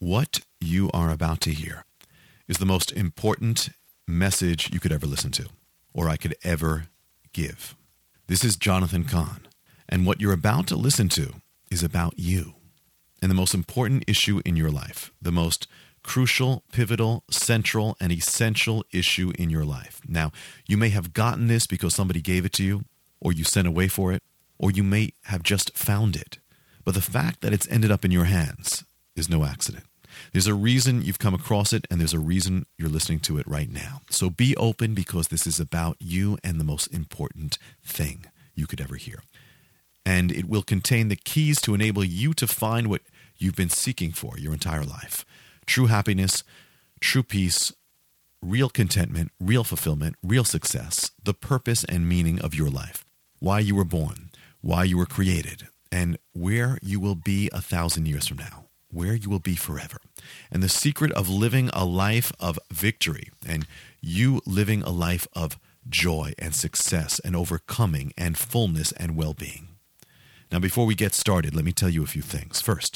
What you are about to hear is the most important message you could ever listen to, or I could ever give. This is Jonathan Cahn, and what you're about to listen to is about you and the most important issue in your life, the most crucial, pivotal, central, and essential issue in your life. Now, you may have gotten this because somebody gave it to you, or you sent away for it, or you may have just found it. But the fact that it's ended up in your hands is no accident. There's a reason you've come across it, and there's a reason you're listening to it right now. So be open, because this is about you and the most important thing you could ever hear. And it will contain the keys to enable you to find what you've been seeking for your entire life. True happiness, true peace, real contentment, real fulfillment, real success, the purpose and meaning of your life, why you were born, why you were created, and where you will be 1,000 years from now, where you will be forever, and the secret of living a life of victory, and you living a life of joy and success and overcoming and fullness and well-being. Now, before we get started, let me tell you a few things. First,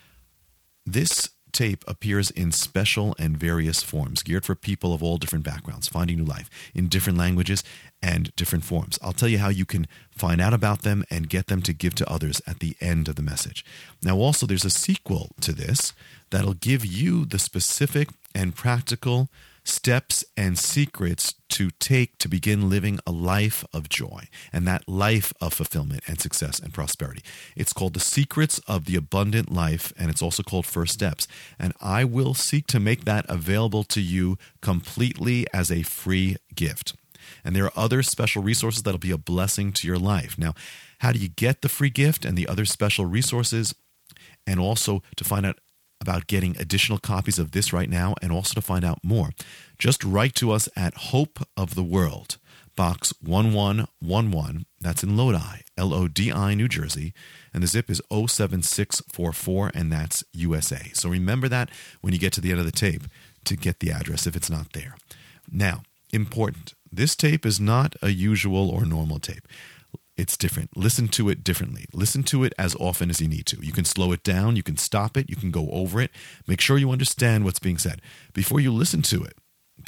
this tape appears in special and various forms, geared for people of all different backgrounds, finding new life in different languages and different forms. I'll tell you how you can find out about them and get them to give to others at the end of the message. Now, also, there's a sequel to this that'll give you the specific and practical steps and secrets to take to begin living a life of joy and that life of fulfillment and success and prosperity. It's called The Secrets of the Abundant Life, and it's also called First Steps. And I will seek to make that available to you completely as a free gift. And there are other special resources that'll be a blessing to your life. Now, how do you get the free gift and the other special resources? And also to find out about getting additional copies of this right now, and also to find out more, just write to us at Hope of the World, Box 1111. That's in Lodi, Lodi, New Jersey. And the zip is 07644, and that's USA. So remember that when you get to the end of the tape to get the address if it's not there. Now, important, this tape is not a usual or normal tape. It's different. Listen to it differently. Listen to it as often as you need to. You can slow it down. You can stop it. You can go over it. Make sure you understand what's being said. Before you listen to it,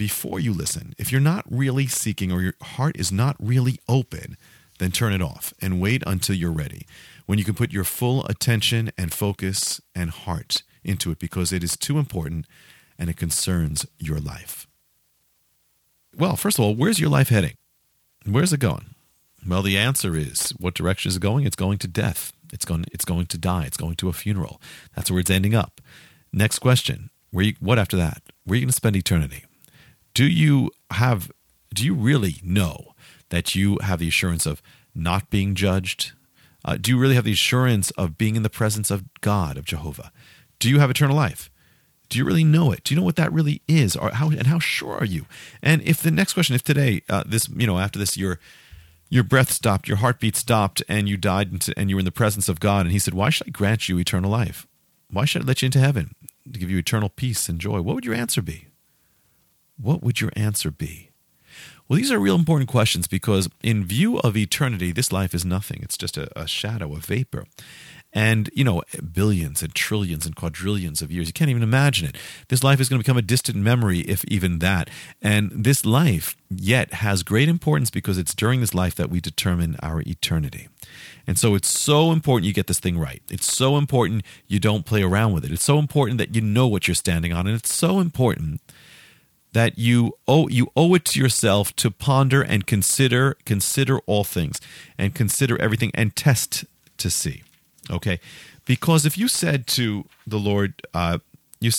if you're not really seeking or your heart is not really open, then turn it off and wait until you're ready, when you can put your full attention and focus and heart into it, because it is too important and it concerns your life. Well, first of all, where's your life heading? Where's it going? Well, the answer is, what direction is it going? It's going to death. It's going to die. It's going to a funeral. That's where it's ending up. Next question. What after that? Where are you going to spend eternity? Do you really know that you have the assurance of not being judged? Do you really have the assurance of being in the presence of God, of Jehovah? Do you have eternal life? Do you really know it? Do you know what that really is? Or how sure are you? And if today, after this, your breath stopped, your heartbeat stopped, and you died, and you were in the presence of God, and he said, why should I grant you eternal life? Why should I let you into heaven to give you eternal peace and joy? What would your answer be? What would your answer be? Well, these are real important questions, because in view of eternity, this life is nothing. It's just a shadow, a vapor. And, billions and trillions and quadrillions of years, you can't even imagine it. This life is going to become a distant memory, if even that. And this life yet has great importance, because it's during this life that we determine our eternity. And so it's so important you get this thing right. It's so important you don't play around with it. It's so important that you know what you're standing on. And it's so important that you owe it to yourself to ponder and consider all things, and consider everything, and test to see. Okay, because if you said to the Lord, it's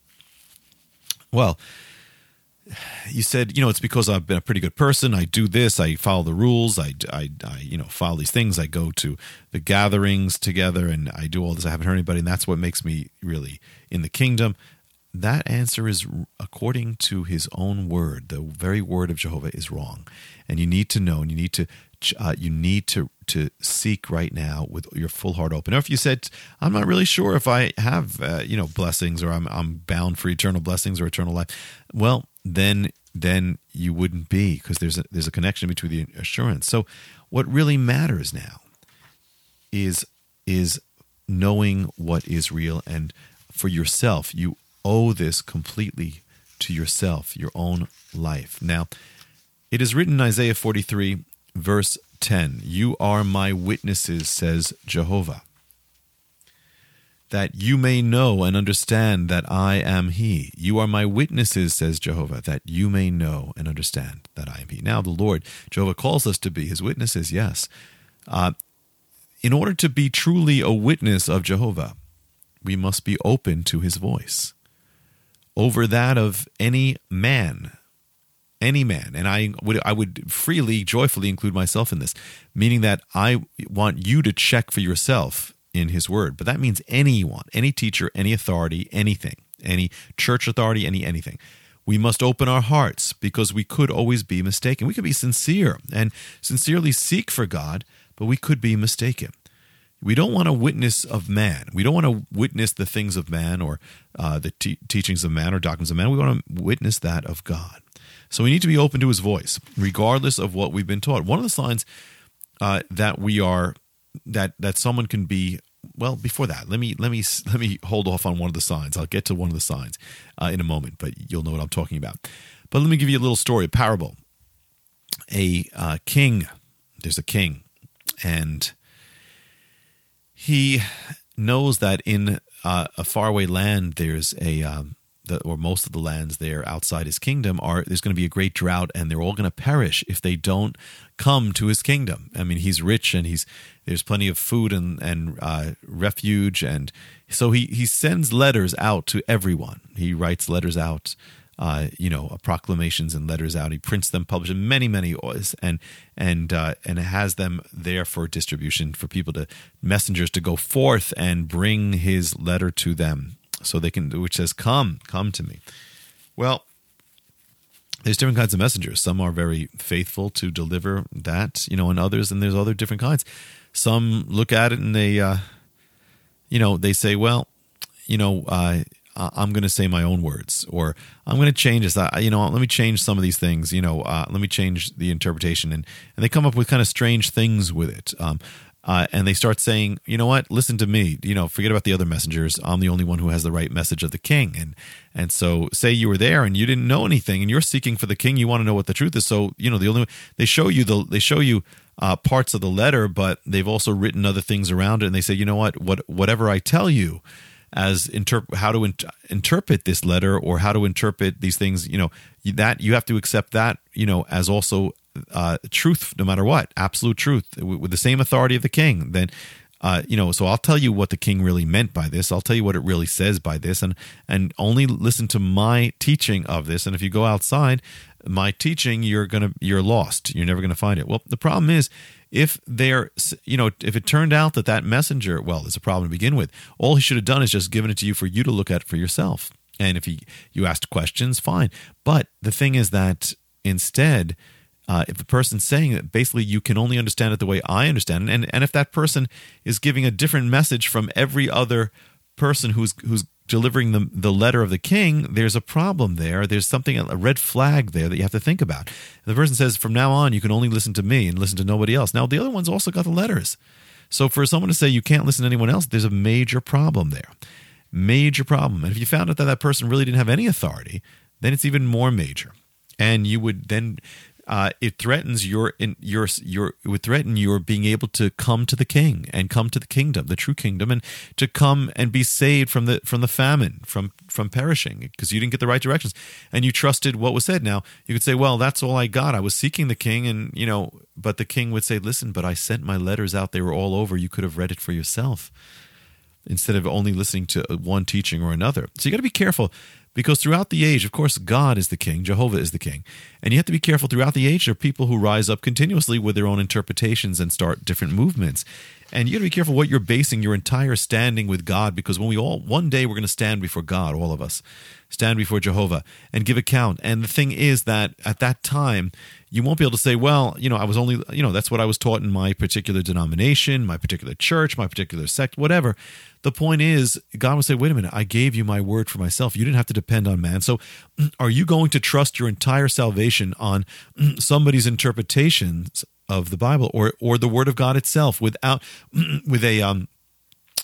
because I've been a pretty good person. I do this. I follow the rules. I follow these things. I go to the gatherings together, and I do all this. I haven't hurt anybody, and that's what makes me really in the kingdom. That answer is, according to his own word, the very word of Jehovah, is wrong. And you need to know, and you need to seek right now with your full heart open. Or if you said, I'm not really sure if I have blessings, or I'm bound for eternal blessings or eternal life, well, then you wouldn't be, because there's a connection between the assurance. So what really matters now is knowing what is real and for yourself. You owe this completely to yourself, your own life. Now, it is written in Isaiah 43, verse 10, "You are my witnesses, says Jehovah, that you may know and understand that I am He." You are my witnesses, says Jehovah, that you may know and understand that I am He. Now, the Lord, Jehovah, calls us to be His witnesses, yes. In order to be truly a witness of Jehovah, we must be open to His voice over that of any man. Any man. And I would freely, joyfully include myself in this, meaning that I want you to check for yourself in His word. But that means anyone, any teacher, any authority, anything, any church authority, anything. We must open our hearts because we could always be mistaken. We could be sincere and sincerely seek for God, but we could be mistaken. We don't want a witness of man. We don't want to witness the things of man or the teachings of man or doctrines of man. We want to witness that of God. So we need to be open to His voice, regardless of what we've been taught. One of the signs that we are that someone can be. Well, before that, let me hold off on one of the signs. I'll get to one of the signs in a moment, but you'll know what I'm talking about. But let me give you a little story, a parable. There's a king, and he knows that in a faraway land there's or most of the lands there outside his kingdom there's going to be a great drought, and they're all going to perish if they don't come to his kingdom. I mean, he's rich and there's plenty of food and refuge, and so he sends letters out to everyone. He writes letters out, proclamations and letters out. He prints them, publishes many and has them there for distribution for messengers to go forth and bring his letter to them. So they can, which says, come to me. Well, there's different kinds of messengers. Some are very faithful to deliver that, and others, and there's other different kinds. Some look at it and they, they say, well, I'm going to say my own words, or I'm going to change this. Let me change some of these things. Let me change the interpretation, and they come up with kind of strange things with it. And they start saying, you know what, listen to me, forget about the other messengers. I'm the only one who has the right message of the king. And so say you were there and you didn't know anything and you're seeking for the king. You want to know what the truth is. So, they show you parts of the letter, but they've also written other things around it. And they say, you know whatever I tell you as how to interpret this letter or how to interpret these things, that you have to accept that, as also truth, no matter what, absolute truth with the same authority of the king. Then, so I'll tell you what the king really meant by this. I'll tell you what it really says by this, and only listen to my teaching of this. And if you go outside my teaching, you're lost. You're never going to find it. Well, the problem is if if it turned out that messenger, well, there's a problem to begin with. All he should have done is just given it to you for you to look at for yourself. And if you asked questions, fine. But the thing is that instead, if the person's saying that basically you can only understand it the way I understand it, and if that person is giving a different message from every other person who's delivering the letter of the king, there's a problem there. There's something, a red flag there that you have to think about. The person says, from now on, you can only listen to me and listen to nobody else. Now, the other one's also got the letters. So for someone to say you can't listen to anyone else, there's a major problem there. Major problem. And if you found out that person really didn't have any authority, then it's even more major. And you would then... it threatens it would threaten your being able to come to the king and come to the kingdom, the true kingdom, and to come and be saved from the famine, from perishing, because you didn't get the right directions and you trusted what was said. Now you could say, well, that's all I got. I was seeking the king, and but the king would say, listen, but I sent my letters out. They were all over. You could have read it for yourself instead of only listening to one teaching or another. So you got to be careful. Because throughout the age, of course, God is the king, Jehovah is the king. And you have to be careful. Throughout the age, there are people who rise up continuously with their own interpretations and start different movements. And you got to be careful what you're basing your entire standing with God, because one day we're going to stand before God, all of us, stand before Jehovah and give account. And the thing is that at that time, you won't be able to say, well, I was only, that's what I was taught in my particular denomination, my particular church, my particular sect, whatever. The point is, God will say, wait a minute, I gave you my word for myself. You didn't have to depend on man. So are you going to trust your entire salvation on somebody's interpretations of the Bible or the word of God itself with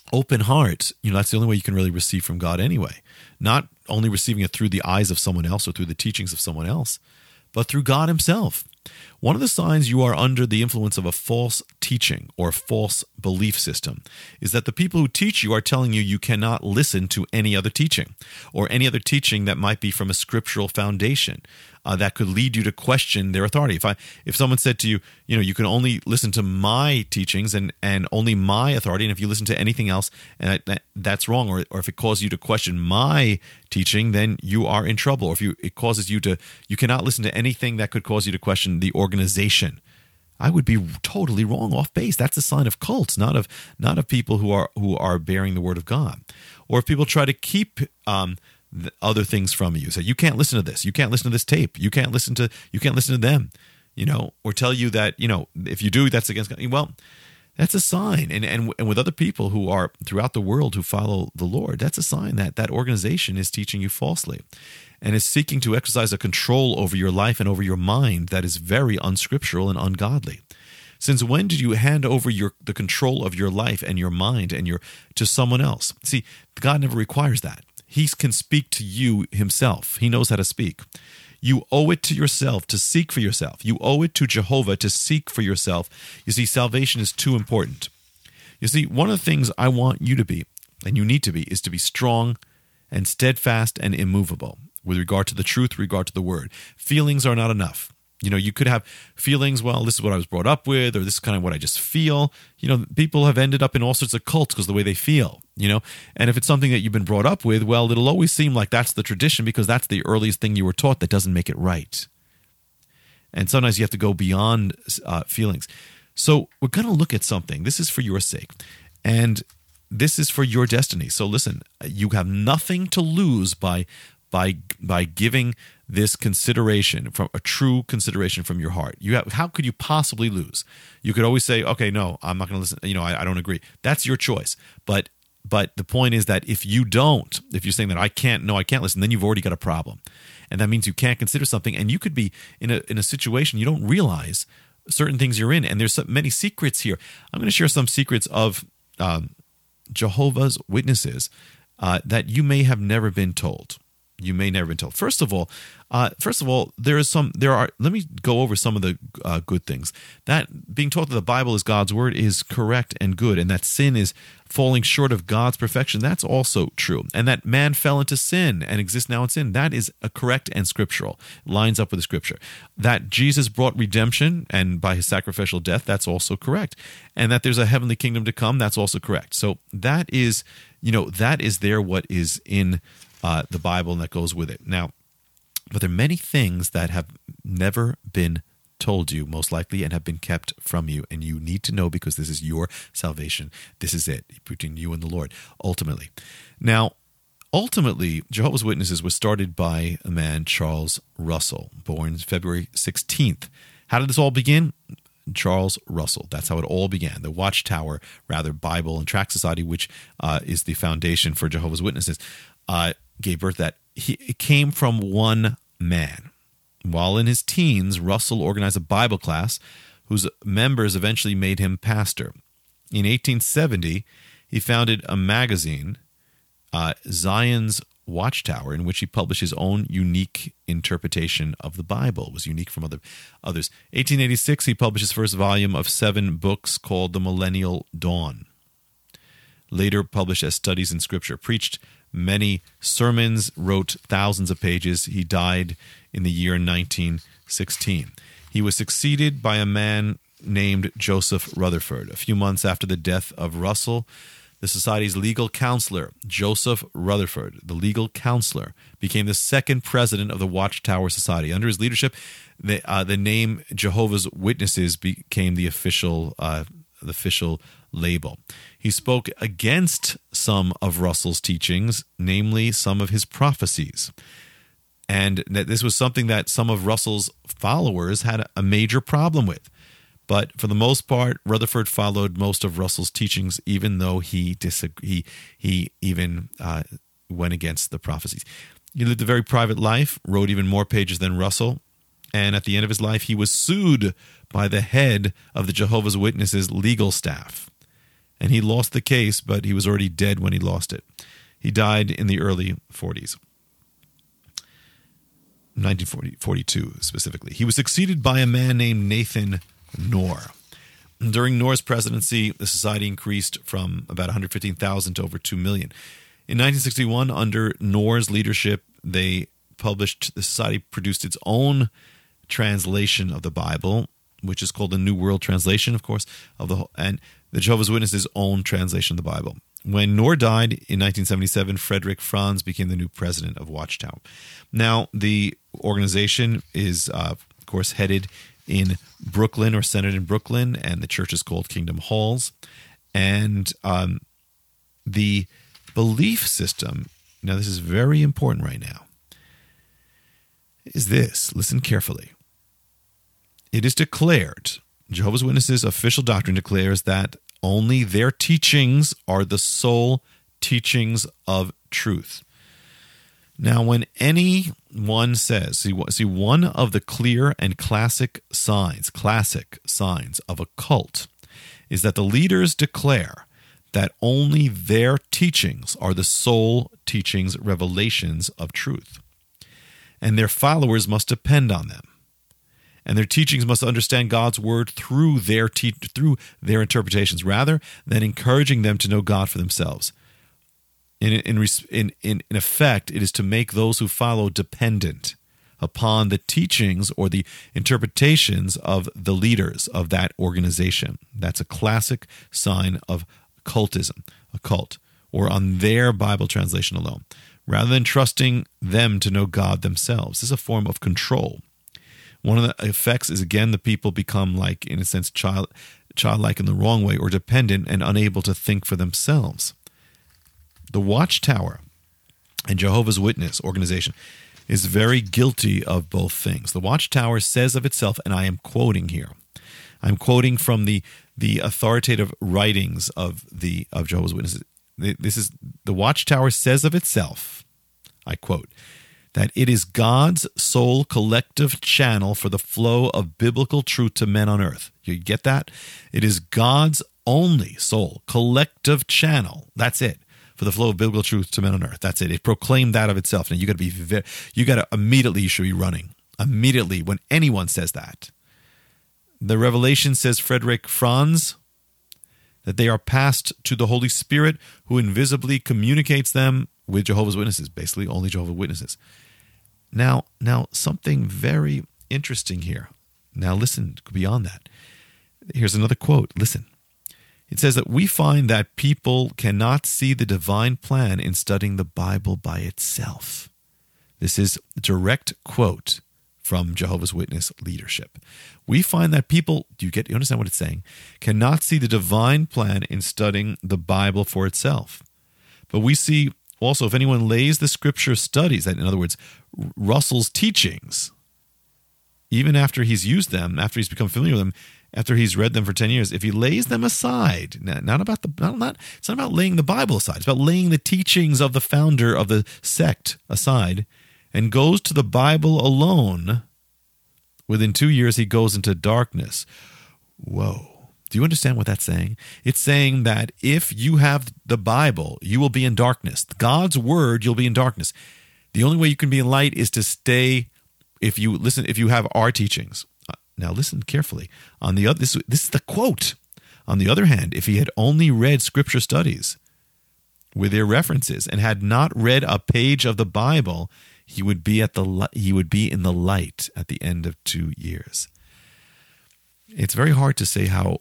open heart, that's the only way you can really receive from God anyway. Not only receiving it through the eyes of someone else or through the teachings of someone else, but through God himself. One of the signs you are under the influence of a false teaching or false belief system is that the people who teach you are telling you you cannot listen to any other teaching or any other teaching that might be from a scriptural foundation that could lead you to question their authority. If someone said to you, you can only listen to my teachings and only my authority, and if you listen to anything else, that's wrong, or if it causes you to question my teaching, then you are in trouble. Or if it causes you cannot listen to anything that could cause you to question the organization. I would be totally wrong, off base. That's a sign of cults, not of people who are bearing the word of God. Or if people try to keep other things from you, say you can't listen to this, you can't listen to this tape, you can't listen to them, or tell you that if you do, that's against God. Well, that's a sign, and with other people who are throughout the world who follow the Lord, that's a sign that organization is teaching you falsely, and is seeking to exercise a control over your life and over your mind that is very unscriptural and ungodly. Since when did you hand over the control of your life and your mind to someone else? See, God never requires that. He can speak to you himself. He knows how to speak. You owe it to yourself to seek for yourself. You owe it to Jehovah to seek for yourself. You see, salvation is too important. You see, one of the things I want you to be, and you need to be, is to be strong and steadfast and immovable with regard to the truth, with regard to the word. Feelings are not enough. You could have feelings, well, this is what I was brought up with, or this is kind of what I just feel. People have ended up in all sorts of cults because of the way they feel, And if it's something that you've been brought up with, well, it'll always seem like that's the tradition because that's the earliest thing you were taught. That doesn't make it right. And sometimes you have to go beyond feelings. So we're going to look at something. This is for your sake. And this is for your destiny. So listen, you have nothing to lose by giving this consideration, from a true consideration from your heart. How could you possibly lose? You could always say, okay, no, I'm not going to listen. I don't agree. That's your choice. But the point is that if you're saying that I can't listen, then you've already got a problem. And that means you can't consider something, and you could be in a situation you don't realize certain things you're in. And there's so many secrets here. I'm going to share some secrets of Jehovah's Witnesses that you may have never been told. You may never been told. First of all, let me go over some of the good things. That being taught that the Bible is God's word is correct and good, and that sin is falling short of God's perfection, that's also true. And that man fell into sin and exists now in sin, that is correct and scriptural. Lines up with the scripture. That Jesus brought redemption, and by his sacrificial death, that's also correct. And that there's a heavenly kingdom to come, that's also correct. So that is there what is in the Bible, and that goes with it. Now, but there are many things that have never been told you, most likely, and have been kept from you, and you need to know because this is your salvation. This is it, between you and the Lord, ultimately. Now, Jehovah's Witnesses was started by a man, Charles Russell, born February 16th. How did this all begin? Charles Russell. That's how it all began. The Watchtower, Bible and Tract Society, which is the foundation for Jehovah's Witnesses, gave birth to that. It came from one man. While in his teens, Russell organized a Bible class whose members eventually made him pastor. In 1870, he founded a magazine, Zion's Watchtower, in which he published his own unique interpretation of the Bible. It was unique from others. 1886, he published his first volume of 7 books called The Millennial Dawn. Later published as Studies in Scripture, preached many sermons, wrote thousands of pages. He died in the year 1916. He was succeeded by a man named Joseph Rutherford. A few months after the death of Russell, the Society's legal counselor, Joseph Rutherford, the legal counselor, became the second president of the Watchtower Society. Under his leadership, the name Jehovah's Witnesses became the official label. He spoke against some of Russell's teachings, namely some of his prophecies. And that this was something that some of Russell's followers had a major problem with. But for the most part, Rutherford followed most of Russell's teachings, even though he even went against the prophecies. He lived a very private life, wrote even more pages than Russell, and at the end of his life, he was sued by the head of the Jehovah's Witnesses legal staff. And he lost the case, but he was already dead when he lost it. He died in the early 40s. 1942 specifically. He was succeeded by a man named Nathan Knorr. During Knorr's presidency, the society increased from about 115,000 to over 2 million. In 1961, under Knorr's leadership, the society produced its own translation of the Bible, which is called the New World Translation, of course, and the Jehovah's Witnesses' own translation of the Bible. When Knorr died in 1977, Frederick Franz became the new president of Watchtower. Now, the organization is, of course, headed in Brooklyn or centered in Brooklyn, and the church is called Kingdom Halls. And the belief system, now this is very important right now, is this. Listen carefully. It is declared, Jehovah's Witnesses' official doctrine declares that only their teachings are the sole teachings of truth. Now, when anyone says, see, one of the clear and classic signs of a cult is that the leaders declare that only their teachings are the sole teachings, revelations of truth, and their followers must depend on them. And their teachings must understand God's word through their interpretations, rather than encouraging them to know God for themselves. In effect, it is to make those who follow dependent upon the teachings or the interpretations of the leaders of that organization. That's a classic sign of cultism, a cult, or on their Bible translation alone, rather than trusting them to know God themselves. This is a form of control. One of the effects is, again, the people become like, in a sense, childlike in the wrong way, or dependent and unable to think for themselves. The Watchtower and Jehovah's Witness organization is very guilty of both things. The Watchtower says of itself, and I am quoting here, I'm quoting from the authoritative writings of Jehovah's Witnesses. This is, the Watchtower says of itself, I quote, that it is God's sole collective channel for the flow of biblical truth to men on earth. You get that? It is God's only sole collective channel. That's it. For the flow of biblical truth to men on earth. That's it. It proclaimed that of itself. Now you should be running. Immediately when anyone says that. The Revelation says, Frederick Franz, that they are passed to the Holy Spirit, who invisibly communicates them with Jehovah's Witnesses. Basically, only Jehovah's Witnesses. Now, something very interesting here. Now listen, beyond that. Here's another quote. Listen. It says that we find that people cannot see the divine plan in studying the Bible by itself. This is a direct quote from Jehovah's Witness leadership. We find that people, you understand what it's saying, cannot see the divine plan in studying the Bible for itself. But we see also, if anyone lays the scripture studies, that in other words, Russell's teachings, even after he's used them, after he's become familiar with them, after he's read them for 10 years, if he lays them aside, it's not about laying the Bible aside, it's about laying the teachings of the founder of the sect aside and goes to the Bible alone, within 2 years he goes into darkness. Whoa. Do you understand what that's saying? It's saying that if you have the Bible, you will be in darkness. God's word, you'll be in darkness. The only way you can be in light is to stay, if you have our teachings. Now listen carefully. This is the quote. On the other hand, if he had only read scripture studies with their references and had not read a page of the Bible, he would be in the light at the end of 2 years. It's very hard to say how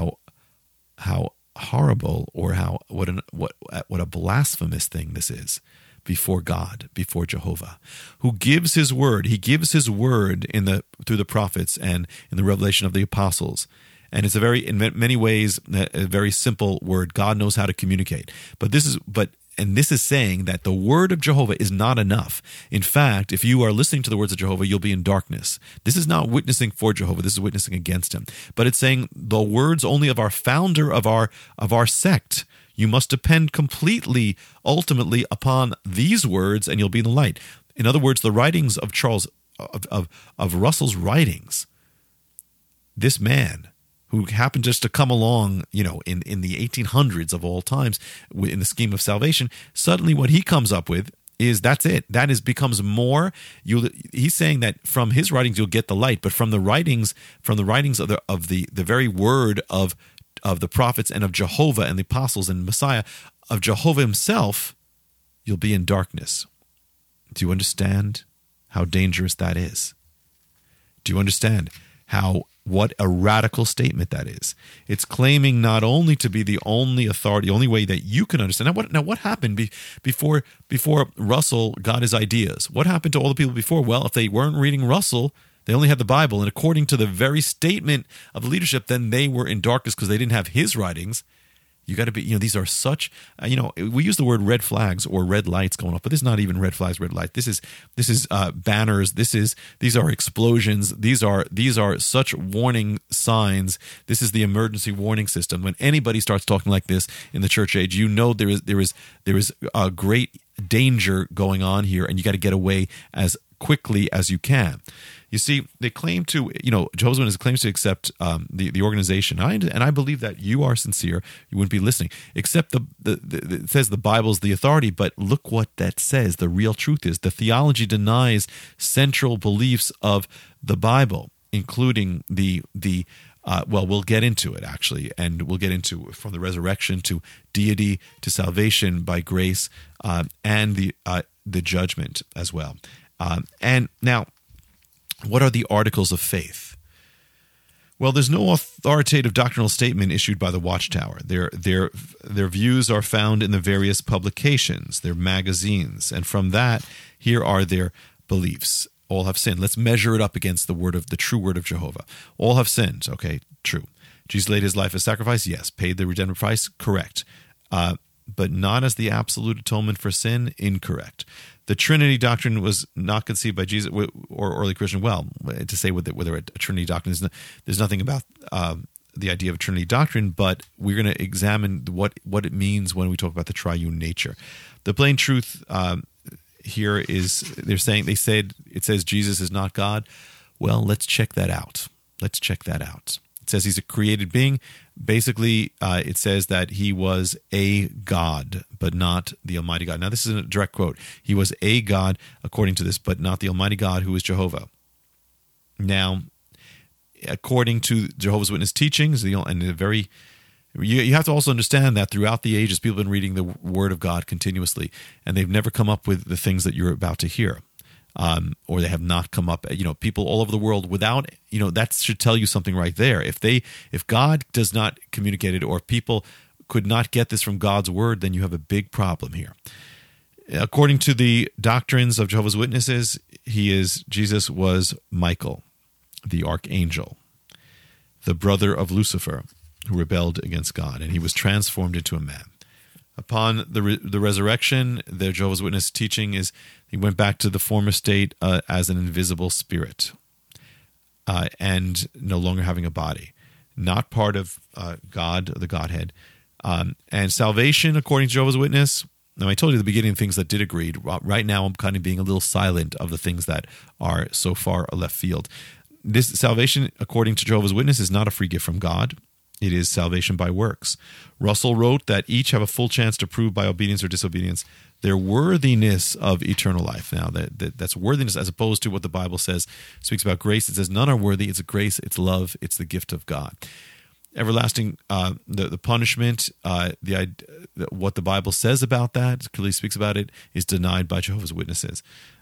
horrible or what a blasphemous thing this is before God, before Jehovah, who gives his word. He gives his word through the prophets and in the revelation of the apostles. And it's in many ways, a very simple word. God knows how to communicate. This is saying that the word of Jehovah is not enough. In fact, if you are listening to the words of Jehovah, you'll be in darkness. This is not witnessing for Jehovah. This is witnessing against him. But it's saying the words only of our founder of our sect. You must depend completely, ultimately, upon these words, and you'll be in the light. In other words, the writings of of Russell's writings, this man who happened just to come along, in the 1800s of all times in the scheme of salvation, suddenly what he comes up with is that's it. That becomes more. He's saying that from his writings you'll get the light, but from the writings of the very word of the prophets and of Jehovah and the apostles and Messiah, of Jehovah himself, you'll be in darkness. Do you understand how dangerous that is? Do you understand what a radical statement that is? It's claiming not only to be the only authority, the only way that you can understand. Now what happened before Russell got his ideas? What happened to all the people before? Well, if they weren't reading Russell, they only had the Bible, and according to the very statement of leadership, then they were in darkness because they didn't have his writings. You got to be, these are such, we use the word red flags or red lights going off, but this is not even red flags, red light. This is banners. These are explosions. These are such warning signs. This is the emergency warning system. When anybody starts talking like this in the church age, there is a great danger going on here, and you got to get away as quickly as you can. You see, they claim to, Jehovah's Witnesses claims to accept the organization, and I believe that you are sincere. You wouldn't be listening. Except it says the Bible's the authority, but look what that says. The real truth is the theology denies central beliefs of the Bible, including we'll get into it actually, and we'll get into from the resurrection to deity to salvation by grace, and the judgment as well. And now, what are the articles of faith? Well, there's no authoritative doctrinal statement issued by the Watchtower. Their views are found in the various publications, their magazines, and from that, here are their beliefs. All have sinned. Let's measure it up against the true word of Jehovah. All have sinned. Okay, true. Jesus laid his life as sacrifice. Yes. Paid the redemptive price. Correct. But not as the absolute atonement for sin. Incorrect. The Trinity doctrine was not conceived by Jesus or early Christian. Well, to say whether a Trinity doctrine there's nothing about the idea of a Trinity doctrine, but we're going to examine what it means when we talk about the triune nature. The plain truth here is it says Jesus is not God. Well, let's check that out. It says he's a created being. Basically, it says that he was a God, but not the Almighty God. Now, this is a direct quote. He was a God, according to this, but not the Almighty God, who is Jehovah. Now, according to Jehovah's Witness teachings, you have to also understand that throughout the ages, people have been reading the Word of God continuously, and they've never come up with the things that you're about to hear. Or they have not come up, people all over the world without, that should tell you something right there. If God does not communicate it, or people could not get this from God's word, then you have a big problem here. According to the doctrines of Jehovah's Witnesses, Jesus was Michael, the archangel, the brother of Lucifer, who rebelled against God, and he was transformed into a man. Upon the resurrection, the Jehovah's Witness teaching is he went back to the former state as an invisible spirit, and no longer having a body, not part of God, the Godhead. And salvation, according to Jehovah's Witness, now I told you at the beginning things that did agree. Right now I'm kind of being a little silent of the things that are so far left field. This salvation, according to Jehovah's Witness, is not a free gift from God. It is salvation by works. Russell wrote that each have a full chance to prove by obedience or disobedience their worthiness of eternal life. Now, that's worthiness as opposed to what the Bible speaks about grace. It says none are worthy. It's a grace, it's love, it's the gift of God. Everlasting, the punishment, what the Bible says about that, clearly speaks about it, is denied by Jehovah's Witnesses.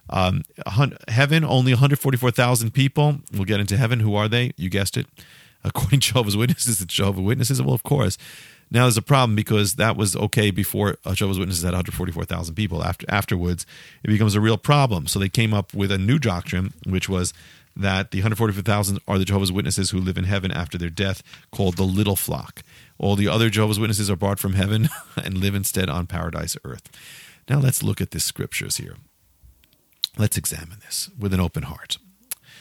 Heaven, only 144,000 people will get into heaven. Who are they? You guessed it. According to Jehovah's Witnesses, it's Jehovah's Witnesses. Well, of course. Now there's a problem because that was okay before Jehovah's Witnesses had 144,000 people. Afterwards, it becomes a real problem. So they came up with a new doctrine, which was that the 144,000 are the Jehovah's Witnesses who live in heaven after their death, called the little flock. All the other Jehovah's Witnesses are brought from heaven and live instead on paradise earth. Now let's look at the scriptures here. Let's examine this with an open heart.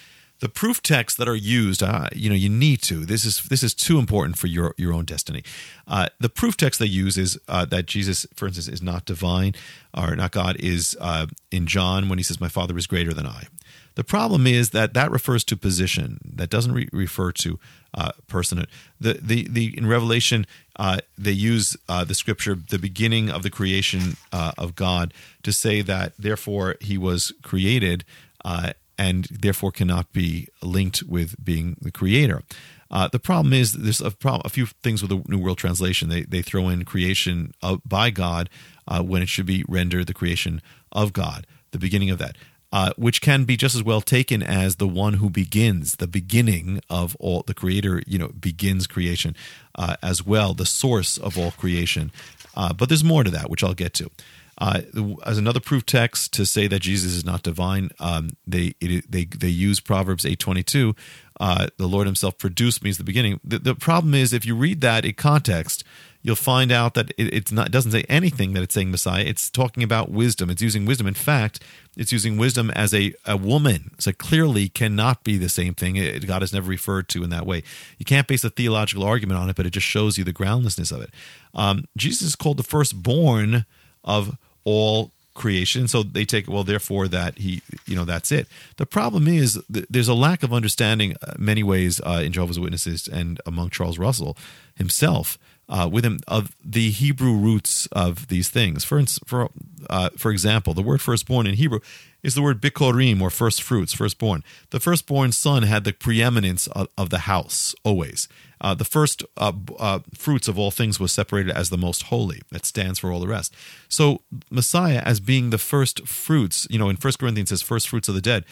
The proof texts that are used, you need to. This is too important for your own destiny. The proof text they use is that Jesus, for instance, is not divine or not God. Is in John when he says, "My Father is greater than I." The problem is that refers to position. That doesn't refer to personhood. In Revelation, they use the scripture, the beginning of the creation of God, to say that therefore he was created. And therefore cannot be linked with being the creator. The problem is there's a few things with the New World Translation. They throw in creation by God when it should be rendered the creation of God, the beginning of that, which can be just as well taken as the one who begins, the beginning of all, the creator, begins creation as well, the source of all creation. But there's more to that, which I'll get to. As another proof text to say that Jesus is not divine, they use Proverbs 8:22. The Lord Himself produced me as the beginning. The problem is, if you read that in context, you'll find out that it doesn't say anything that it's saying Messiah. It's talking about wisdom. It's using wisdom. In fact, it's using wisdom as a woman. So clearly cannot be the same thing. God is never referred to in that way. You can't base a theological argument on it, but it just shows you the groundlessness of it. Jesus is called the firstborn of all creation. So they take, well, therefore that he, that's it. The problem is there's a lack of understanding many ways in Jehovah's Witnesses and among Charles Russell himself with him of the Hebrew roots of these things. For example, the word firstborn in Hebrew is the word bikorim, or first fruits, firstborn. The firstborn son had the preeminence of the house always. The first fruits of all things was separated as the most holy. That stands for all the rest. So Messiah as being the first fruits, in 1 Corinthians it says first fruits of the dead.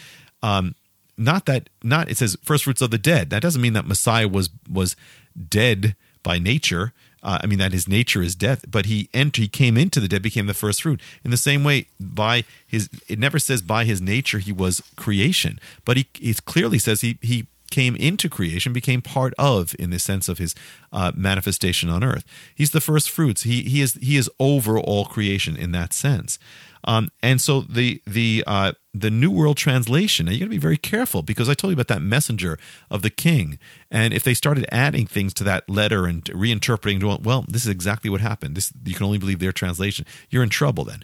It says first fruits of the dead. That doesn't mean that Messiah was dead by nature. That his nature is death, but he came into the dead, became the first fruit. In the same way, it never says by his nature he was creation, but he clearly says he came into creation, became part of, in the sense of his manifestation on earth. He's the first fruits. He is over all creation in that sense. And so the New World Translation, now you got to be very careful, because I told you about that messenger of the king, and if they started adding things to that letter and reinterpreting, well, this is exactly what happened. You can only believe their translation. You're in trouble then.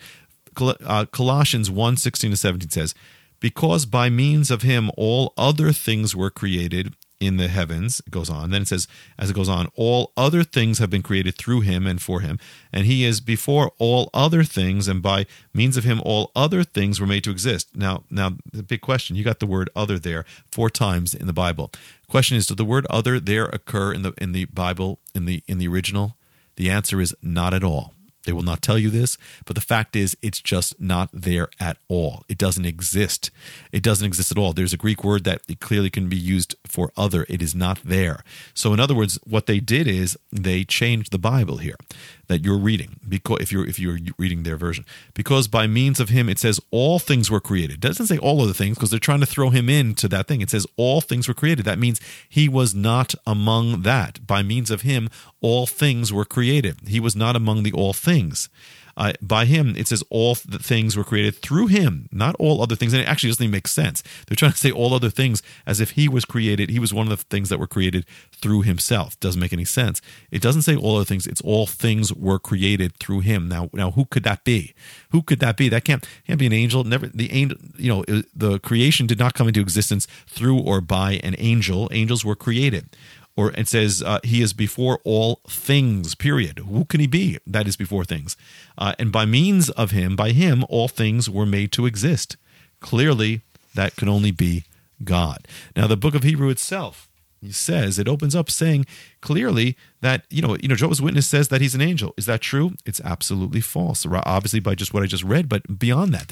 Colossians 1:16-17 says, "Because by means of him all other things were created in the heavens," it goes on. Then it says, as it goes on, "all other things have been created through him and for him, and he is before all other things, and by means of him all other things were made to exist." Now the big question, you got the word other there 4 times in the Bible. Question is, does the word other there occur in the Bible, in the original? The answer is not at all. They will not tell you this, but the fact is it's just not there at all. It doesn't exist. It doesn't exist at all. There's a Greek word that it clearly can be used for other. It is not there. So in other words, what they did is they changed the Bible here that you're reading, because if you're reading their version. Because by means of him, it says all things were created. It doesn't say all of the things, because they're trying to throw him into that thing. It says all things were created. That means he was not among that. By means of him, all things were created. He was not among the all things. By him, it says all the things were created through him, not all other things. And it actually doesn't even make sense. They're trying to say all other things as if he was created. He was one of the things that were created through himself. Doesn't make any sense. It doesn't say all other things. It's all things were created through him. Now, who could that be? Who could that be? That can't be an angel. Never the angel. The creation did not come into existence through or by an angel. Angels were created. Or it says he is before all things, period. Who can he be that is before things? And by means of him, by him, all things were made to exist. Clearly, that can only be God. Now, the book of Hebrew itself, it opens up saying clearly that, Jehovah's Witness says that he's an angel. Is that true? It's absolutely false, obviously by just what I just read, but beyond that.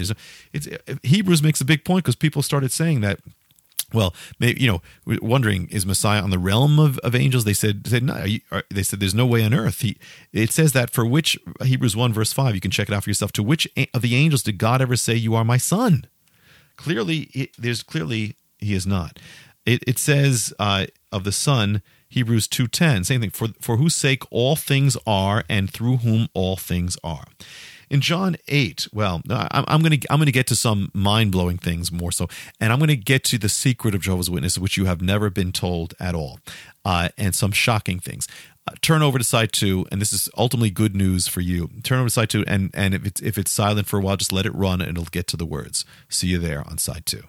Hebrews makes a big point, because people started saying that, well, maybe, wondering, is Messiah on the realm of angels? They said no. They said there's no way on earth. It says that for which, Hebrews 1 verse 5, you can check it out for yourself. To which of the angels did God ever say, "You are my son"? Clearly, he is not. It says of the Son, Hebrews 2:10, same thing. For whose sake all things are, and through whom all things are. In John 8, well, I'm going to get to some mind-blowing things more so, and I'm going to get to the secret of Jehovah's Witnesses, which you have never been told at all, and some shocking things. Turn over to side 2, and this is ultimately good news for you. Turn over to side 2, and if it's silent for a while, just let it run, and it'll get to the words. See you there on side 2.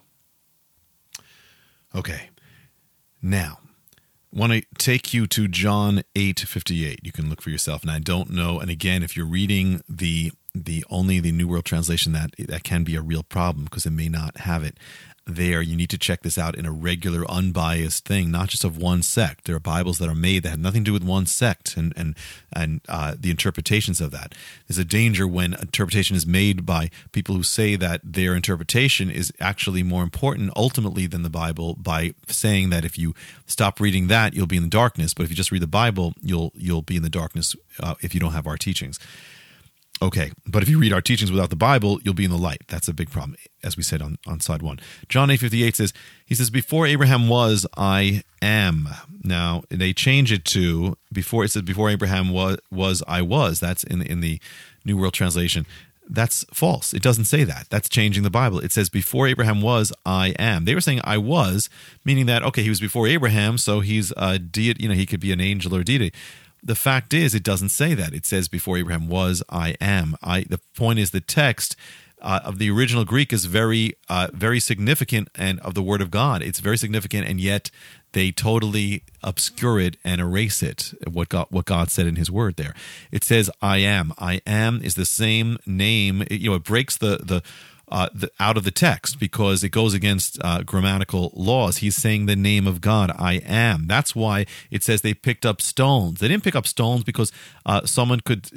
Okay, now, I want to take you to John 8:58. You can look for yourself. And I don't know, and again, if you're reading the only the New World Translation, that can be a real problem because it may not have it there. You need to check this out in a regular, unbiased thing, not just of one sect. There are Bibles that are made that have nothing to do with one sect and the interpretations of that. There's a danger when interpretation is made by people who say that their interpretation is actually more important ultimately than the Bible, by saying that if you stop reading that, you'll be in the darkness. But if you just read the Bible, you'll be in the darkness if you don't have our teachings. Okay, but if you read our teachings without the Bible, you'll be in the light. That's a big problem, as we said on side 1. John 8:58 says, before Abraham was, I am. Now, they change it to, before Abraham was, I was. That's in the New World Translation. That's false. It doesn't say that. That's changing the Bible. It says, before Abraham was, I am. They were saying I was, meaning that, okay, he was before Abraham, so he's a deity, he could be an angel or a deity. The fact is, it doesn't say that. It says, before Abraham was, I am. The point is, the text of the original Greek is very significant, and of the Word of God. It's very significant, and yet they totally obscure it and erase it, what God said in His Word there. It says, I am. I am is the same name. It breaks the out of the text because it goes against grammatical laws. He's saying the name of God, I am. That's why it says they picked up stones. They didn't pick up stones because someone could,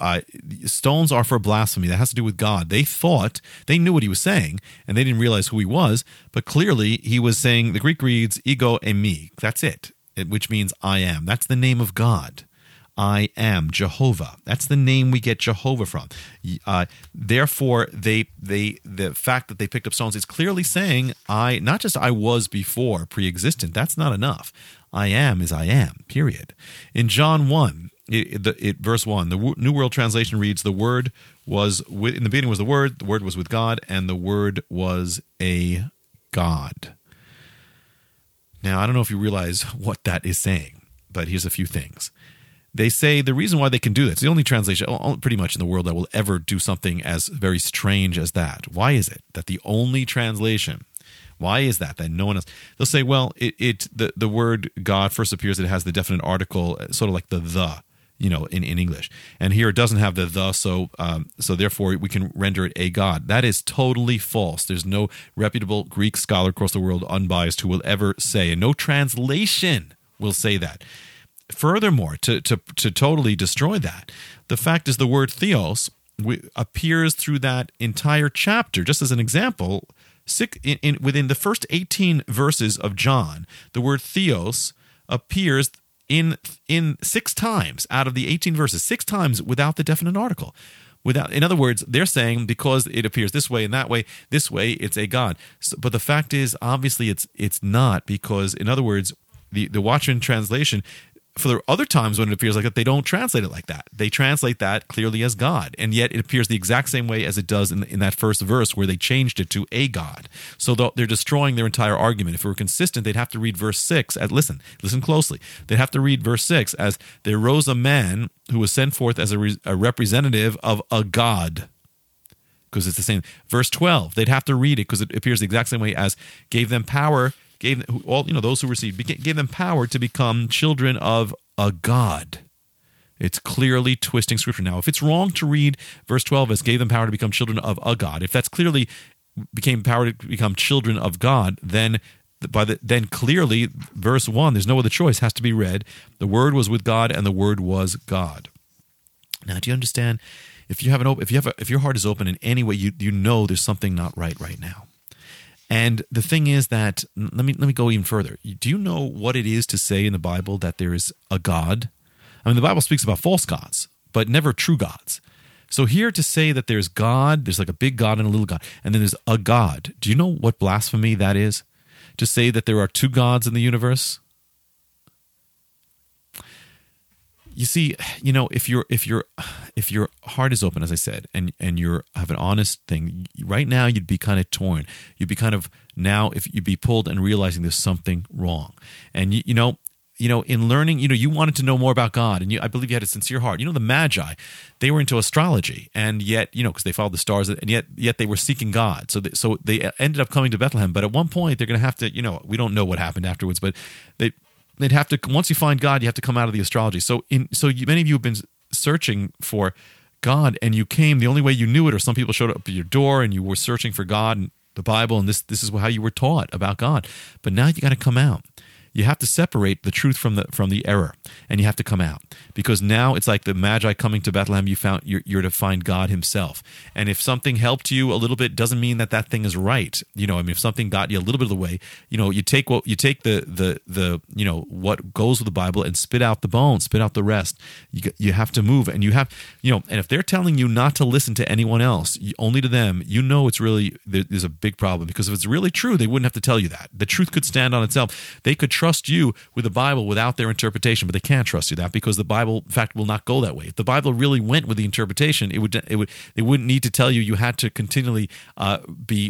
stones are for blasphemy. That has to do with God. They knew what he was saying, and they didn't realize who he was, but clearly he was saying, the Greek reads, ego eimi. That's it, which means I am. That's the name of God. I am Jehovah. That's the name we get Jehovah from. Therefore, the fact that they picked up stones is clearly saying not just I was before, pre-existent. That's not enough. I am is I am, period. In John 1, verse 1, the New World Translation reads, the Word was, in the beginning was the Word was with God, and the Word was a God. Now, I don't know if you realize what that is saying, but here's a few things. They say the reason why they can do that, it's the only translation pretty much in the world that will ever do something as very strange as that. Why is it that the only translation, why is that no one else? They'll say, well, the word God first appears, it has the definite article, sort of like the, in English. And here it doesn't have the, so therefore we can render it a God. That is totally false. There's no reputable Greek scholar across the world, unbiased, who will ever say, and no translation will say that. Furthermore, to totally destroy that, the fact is the word theos appears through that entire chapter. Just as an example, within the first 18 verses of John, the word theos appears in 6 times out of the 18 verses, 6 times without the definite article. In other words, they're saying because it appears this way and that way, this way, it's a God. But the fact is, obviously, it's not, because, in other words, the Watchman translation, for the other times when it appears like that, they don't translate it like that. They translate that clearly as God, and yet it appears the exact same way as it does in that first verse where they changed it to a God. So they're destroying their entire argument. If it were consistent, they'd have to read verse 6 as, listen closely, they'd have to read verse 6 as, there rose a man who was sent forth as a representative of a God, because it's the same. Verse 12, they'd have to read it because it appears the exact same way as, gave them power, those who received, gave them power to become children of a God. It's clearly twisting Scripture. Now, if it's wrong to read verse 12 as gave them power to become children of a God, if that's clearly became power to become children of God, then clearly verse 1, there's no other choice, has to be read. The Word was with God, and the Word was God. Now, do you understand? If your heart is open in any way, you know there's something not right now. And the thing is that, let me go even further. Do you know what it is to say in the Bible that there is a God? I mean, the Bible speaks about false gods, but never true gods. So here to say that there's God, there's like a big God and a little God, and then there's a God. Do you know what blasphemy that is? To say that there are 2 gods in the universe? you see, if your heart is open, as I said, and you have an honest thing, right now you'd be kind of torn. You'd be kind of now if you'd be pulled and realizing there's something wrong, and in learning, you wanted to know more about God, and I believe you had a sincere heart. The Magi, they were into astrology, and yet, because they followed the stars, and yet they were seeking God. So they ended up coming to Bethlehem. But at one point, they're going to have to, we don't know what happened afterwards, but they'd have to, once you find God, you have to come out of the astrology. Many of you have been searching for God, and you came, the only way you knew it, or some people showed up at your door, and you were searching for God and the Bible, and this is how you were taught about God. But now you got to come out. You have to separate the truth from the error, and you have to come out, because now it's like the Magi coming to Bethlehem. You're to find God Himself, and if something helped you a little bit, doesn't mean that thing is right. If something got you a little bit of the way, you take the what goes with the Bible and spit out the bones, spit out the rest. You have to move, and and if they're telling you not to listen to anyone else, only to them, it's really there's a big problem, because if it's really true, they wouldn't have to tell you that. The truth could stand on itself. They could trust you with the Bible without their interpretation, but they can't trust you that, because the Bible, in fact, will not go that way. If the Bible really went with the interpretation, they wouldn't need to tell you. You had to continually be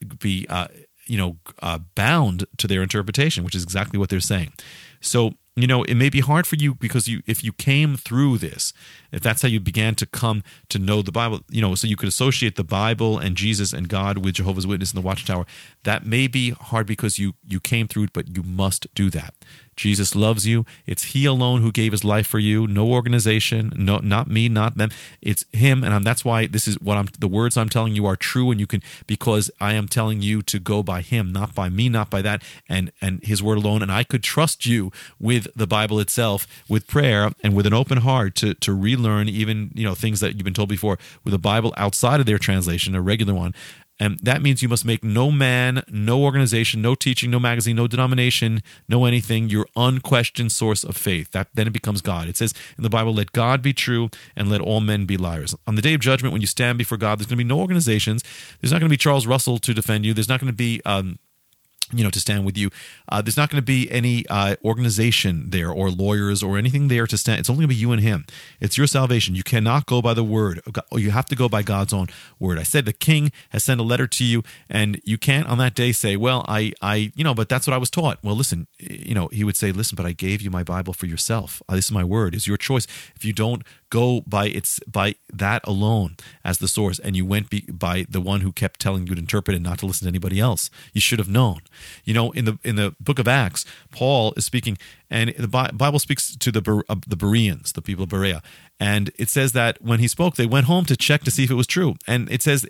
bound to their interpretation, which is exactly what they're saying. So it may be hard for you, because if you came through this, if that's how you began to come to know the Bible, so you could associate the Bible and Jesus and God with Jehovah's Witness and the Watchtower, that may be hard because you came through it, but you must do that. Jesus loves you. It's He alone who gave His life for you. No organization, no, not me, not them. It's Him, and that's why this is the words I'm telling you are true, and you can, because I am telling you to go by Him, not by me, not by that, and His word alone. And I could trust you with the Bible itself, with prayer, and with an open heart to relearn even things that you've been told before, with a Bible outside of their translation, a regular one. And that means you must make no man, no organization, no teaching, no magazine, no denomination, no anything, your unquestioned source of faith. Then it becomes God. It says in the Bible, let God be true and let all men be liars. On the day of judgment, when you stand before God, there's going to be no organizations. There's not going to be Charles Russell to defend you. There's not going to be to stand with you. There's not going to be any organization there, or lawyers, or anything there to stand. It's only going to be you and Him. It's your salvation. You cannot go by the word, or you have to go by God's own word. I said the King has sent a letter to you, and you can't on that day say, well, but that's what I was taught. Well, listen, He would say, listen, but I gave you my Bible for yourself. This is my word. It's your choice. If you don't go by that alone as the source, and you went by the one who kept telling you to interpret and not to listen to anybody else, you should have known. In the book of Acts, Paul is speaking, and the Bible speaks to the Bereans, the people of Berea. And it says that when he spoke, they went home to check to see if it was true. And it says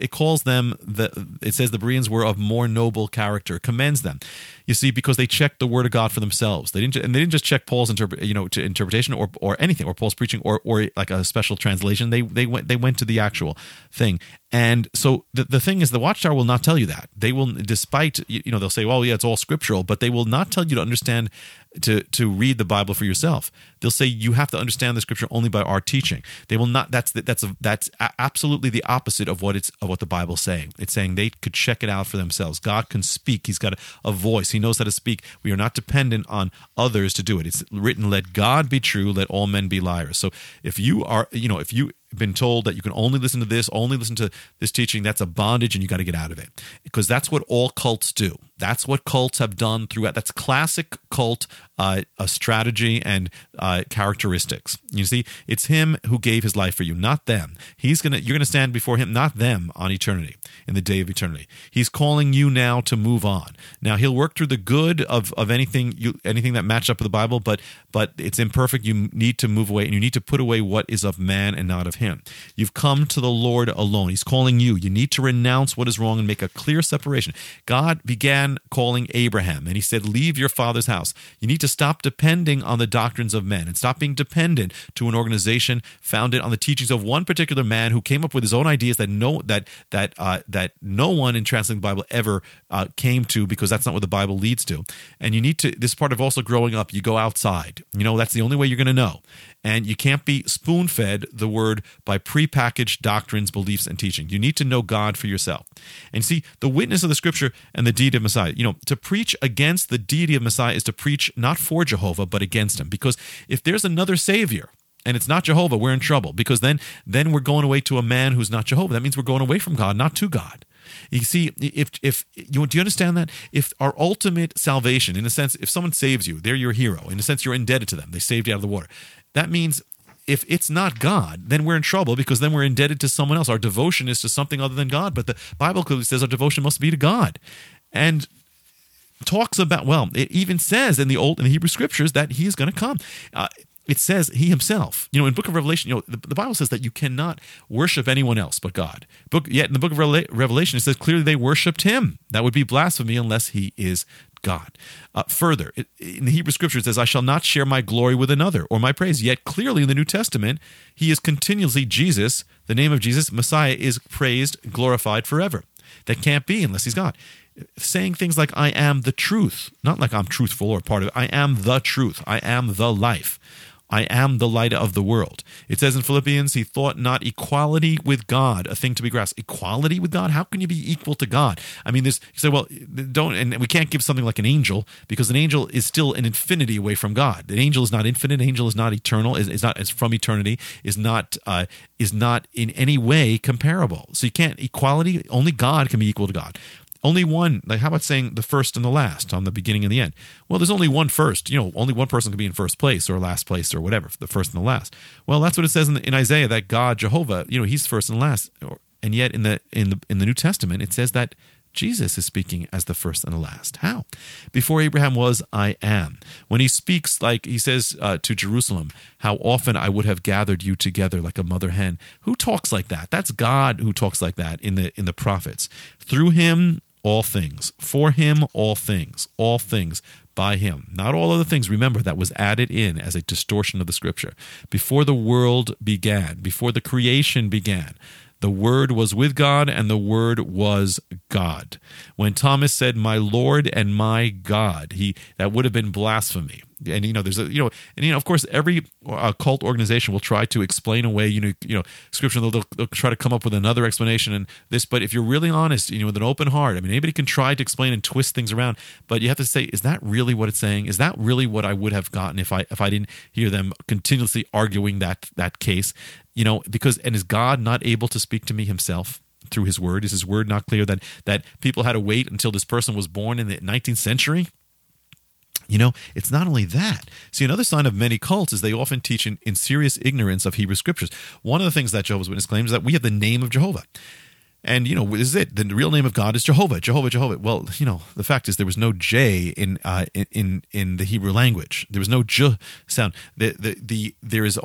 the Bereans were of more noble character, commends them. You see, because they checked the word of God for themselves. They didn't just check Paul's interpretation or anything, or Paul's preaching, or like a special translation. They went to the actual thing. And so the thing is, the Watchtower will not tell you that. They will, despite they'll say, well, yeah, it's all scriptural, but they will not tell you to understand, to read the Bible for yourself. They'll say you have to understand the scripture only by our teaching. They will not. That's absolutely the opposite of what the Bible's saying. It's saying they could check it out for themselves. God can speak. He's got a voice. He knows how to speak. We are not dependent on others to do it. It's written, "Let God be true, let all men be liars." So if you are, if you been told that you can only listen to this, only listen to this teaching, that's a bondage, and you got to get out of it, because that's what all cults do. That's what cults have done throughout. That's classic cult a strategy and characteristics. You see, it's Him who gave His life for you, not them. You're gonna stand before Him, not them, on eternity, in the day of eternity. He's calling you now to move on. Now He'll work through the good of anything that matched up with the Bible, but it's imperfect. You need to move away, and you need to put away what is of man and not of Him. You've come to the Lord alone. He's calling you. You need to renounce what is wrong and make a clear separation. God began calling Abraham, and He said, leave your father's house. You need to stop depending on the doctrines of men, and stop being dependent to an organization founded on the teachings of one particular man who came up with his own ideas that no one in translating the Bible ever came to, because that's not what the Bible leads to. And you need to, this part of also growing up, you go outside. That's the only way you're going to know. And you can't be spoon-fed the word by prepackaged doctrines, beliefs, and teaching. You need to know God for yourself. And see, the witness of the Scripture and the deity of Messiah. To preach against the deity of Messiah is to preach not for Jehovah, but against Him. Because if there's another Savior, and it's not Jehovah, we're in trouble, because then we're going away to a man who's not Jehovah. That means we're going away from God, not to God. You see, if do you understand that? If our ultimate salvation, in a sense, if someone saves you, they're your hero. In a sense, you're indebted to them. They saved you out of the water. That means if it's not God, then we're in trouble, because then we're indebted to someone else. Our devotion is to something other than God. But the Bible clearly says our devotion must be to God. And talks about, well, it even says in the Hebrew scriptures that he is going to come. It says he himself, in book of Revelation, the Bible says that you cannot worship anyone else but God. Yet in the book of Revelation, it says clearly they worshiped him. That would be blasphemy unless he is God. Further, in the Hebrew scripture, it says, I shall not share my glory with another or my praise. Yet clearly in the New Testament, he is continuously Jesus, the name of Jesus, Messiah, is praised, glorified forever. That can't be unless he's God. Saying things like, I am the truth, not like I'm truthful or part of it. I am the truth. I am the life. I am the light of the world. It says in Philippians, he thought not equality with God a thing to be grasped. Equality with God? How can you be equal to God? I mean, you say, well, and we can't give something like an angel, because an angel is still an infinity away from God. An angel is not infinite. An angel is not eternal. Is from eternity. Is not in any way comparable. So you can't equality. Only God can be equal to God. Only one, like how about saying the first and the last on the beginning and the end? Well, there's only one first. Only one person can be in first place or last place or whatever, the first and the last. Well, that's what it says in Isaiah, that God, Jehovah, he's first and last. And yet in the New Testament, it says that Jesus is speaking as the first and the last. How? Before Abraham was, I am. When he speaks, like he says to Jerusalem, how often I would have gathered you together like a mother hen. Who talks like that? That's God who talks like that in the prophets. Through him, all things. For him, all things by him. Not all other things. Remember, that was added in as a distortion of the scripture. Before the world began, before the creation began, the Word was with God, and the Word was God. When Thomas said, "My Lord and my God," that would have been blasphemy. And of course, every cult organization will try to explain away, scripture. They'll try to come up with another explanation and this. But if you're really honest, with an open heart, anybody can try to explain and twist things around. But you have to say, is that really what it's saying? Is that really what I would have gotten if I didn't hear them continuously arguing that case? Because is God not able to speak to me himself through his word? Is his word not clear that people had to wait until this person was born in the 19th century? It's not only that. See, another sign of many cults is they often teach in serious ignorance of Hebrew scriptures. One of the things that Jehovah's Witness claims is that we have the name of Jehovah. And, this is it. The real name of God is Jehovah, Jehovah, Jehovah. Well, the fact is there was no J in the Hebrew language. There was no J sound. There was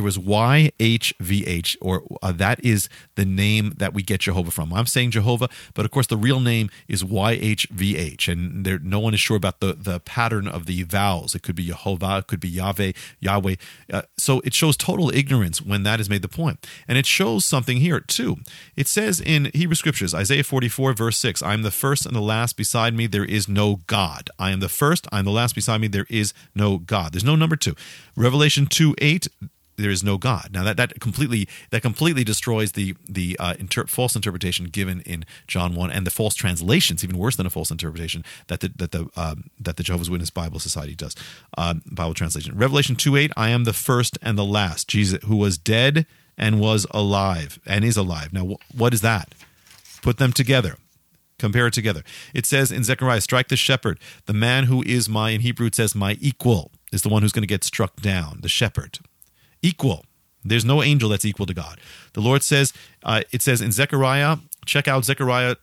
YHVH, or that is the name that we get Jehovah from. I'm saying Jehovah, but of course the real name is YHVH, and no one is sure about the pattern of the vowels. It could be Jehovah, it could be Yahweh. So it shows total ignorance when that is made the point. And it shows something here too. It says in Hebrew scriptures, Isaiah 44 verse 6, I am the first and the last, beside me there is no God. I am the first, I am the last, beside me there is no God. There's no number two. Revelation 2:8, there is no God. Now that completely destroys the false interpretation given in John 1, and the false translations, even worse than a false interpretation that the Jehovah's Witness Bible Society does. Bible translation. Revelation 2:8, I am the first and the last. Jesus, who was dead and was alive and is alive. Now, what is that? Put them together. Compare it together. It says in Zechariah, strike the shepherd. The man who is in Hebrew it says my equal is the one who's going to get struck down, the shepherd. Equal. There's no angel that's equal to God. The Lord says, it says in Zechariah, check out Zechariah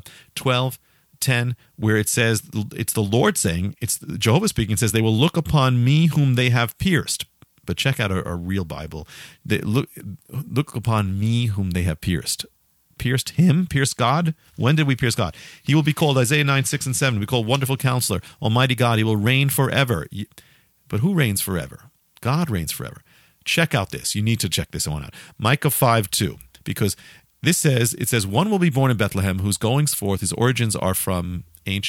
12:10, where it says, it's the Lord saying, it's Jehovah speaking, it says, they will look upon me whom they have pierced. But check out a real Bible. They look upon me whom they have pierced. Pierced him? Pierced God? When did we pierce God? He will be called, Isaiah 9:6 and 7, be called Wonderful Counselor, Almighty God. He will reign forever. But who reigns forever? God reigns forever. Check out this. You need to check this one out. Micah 5:2, because it says, one will be born in Bethlehem, whose goings forth, his origins are from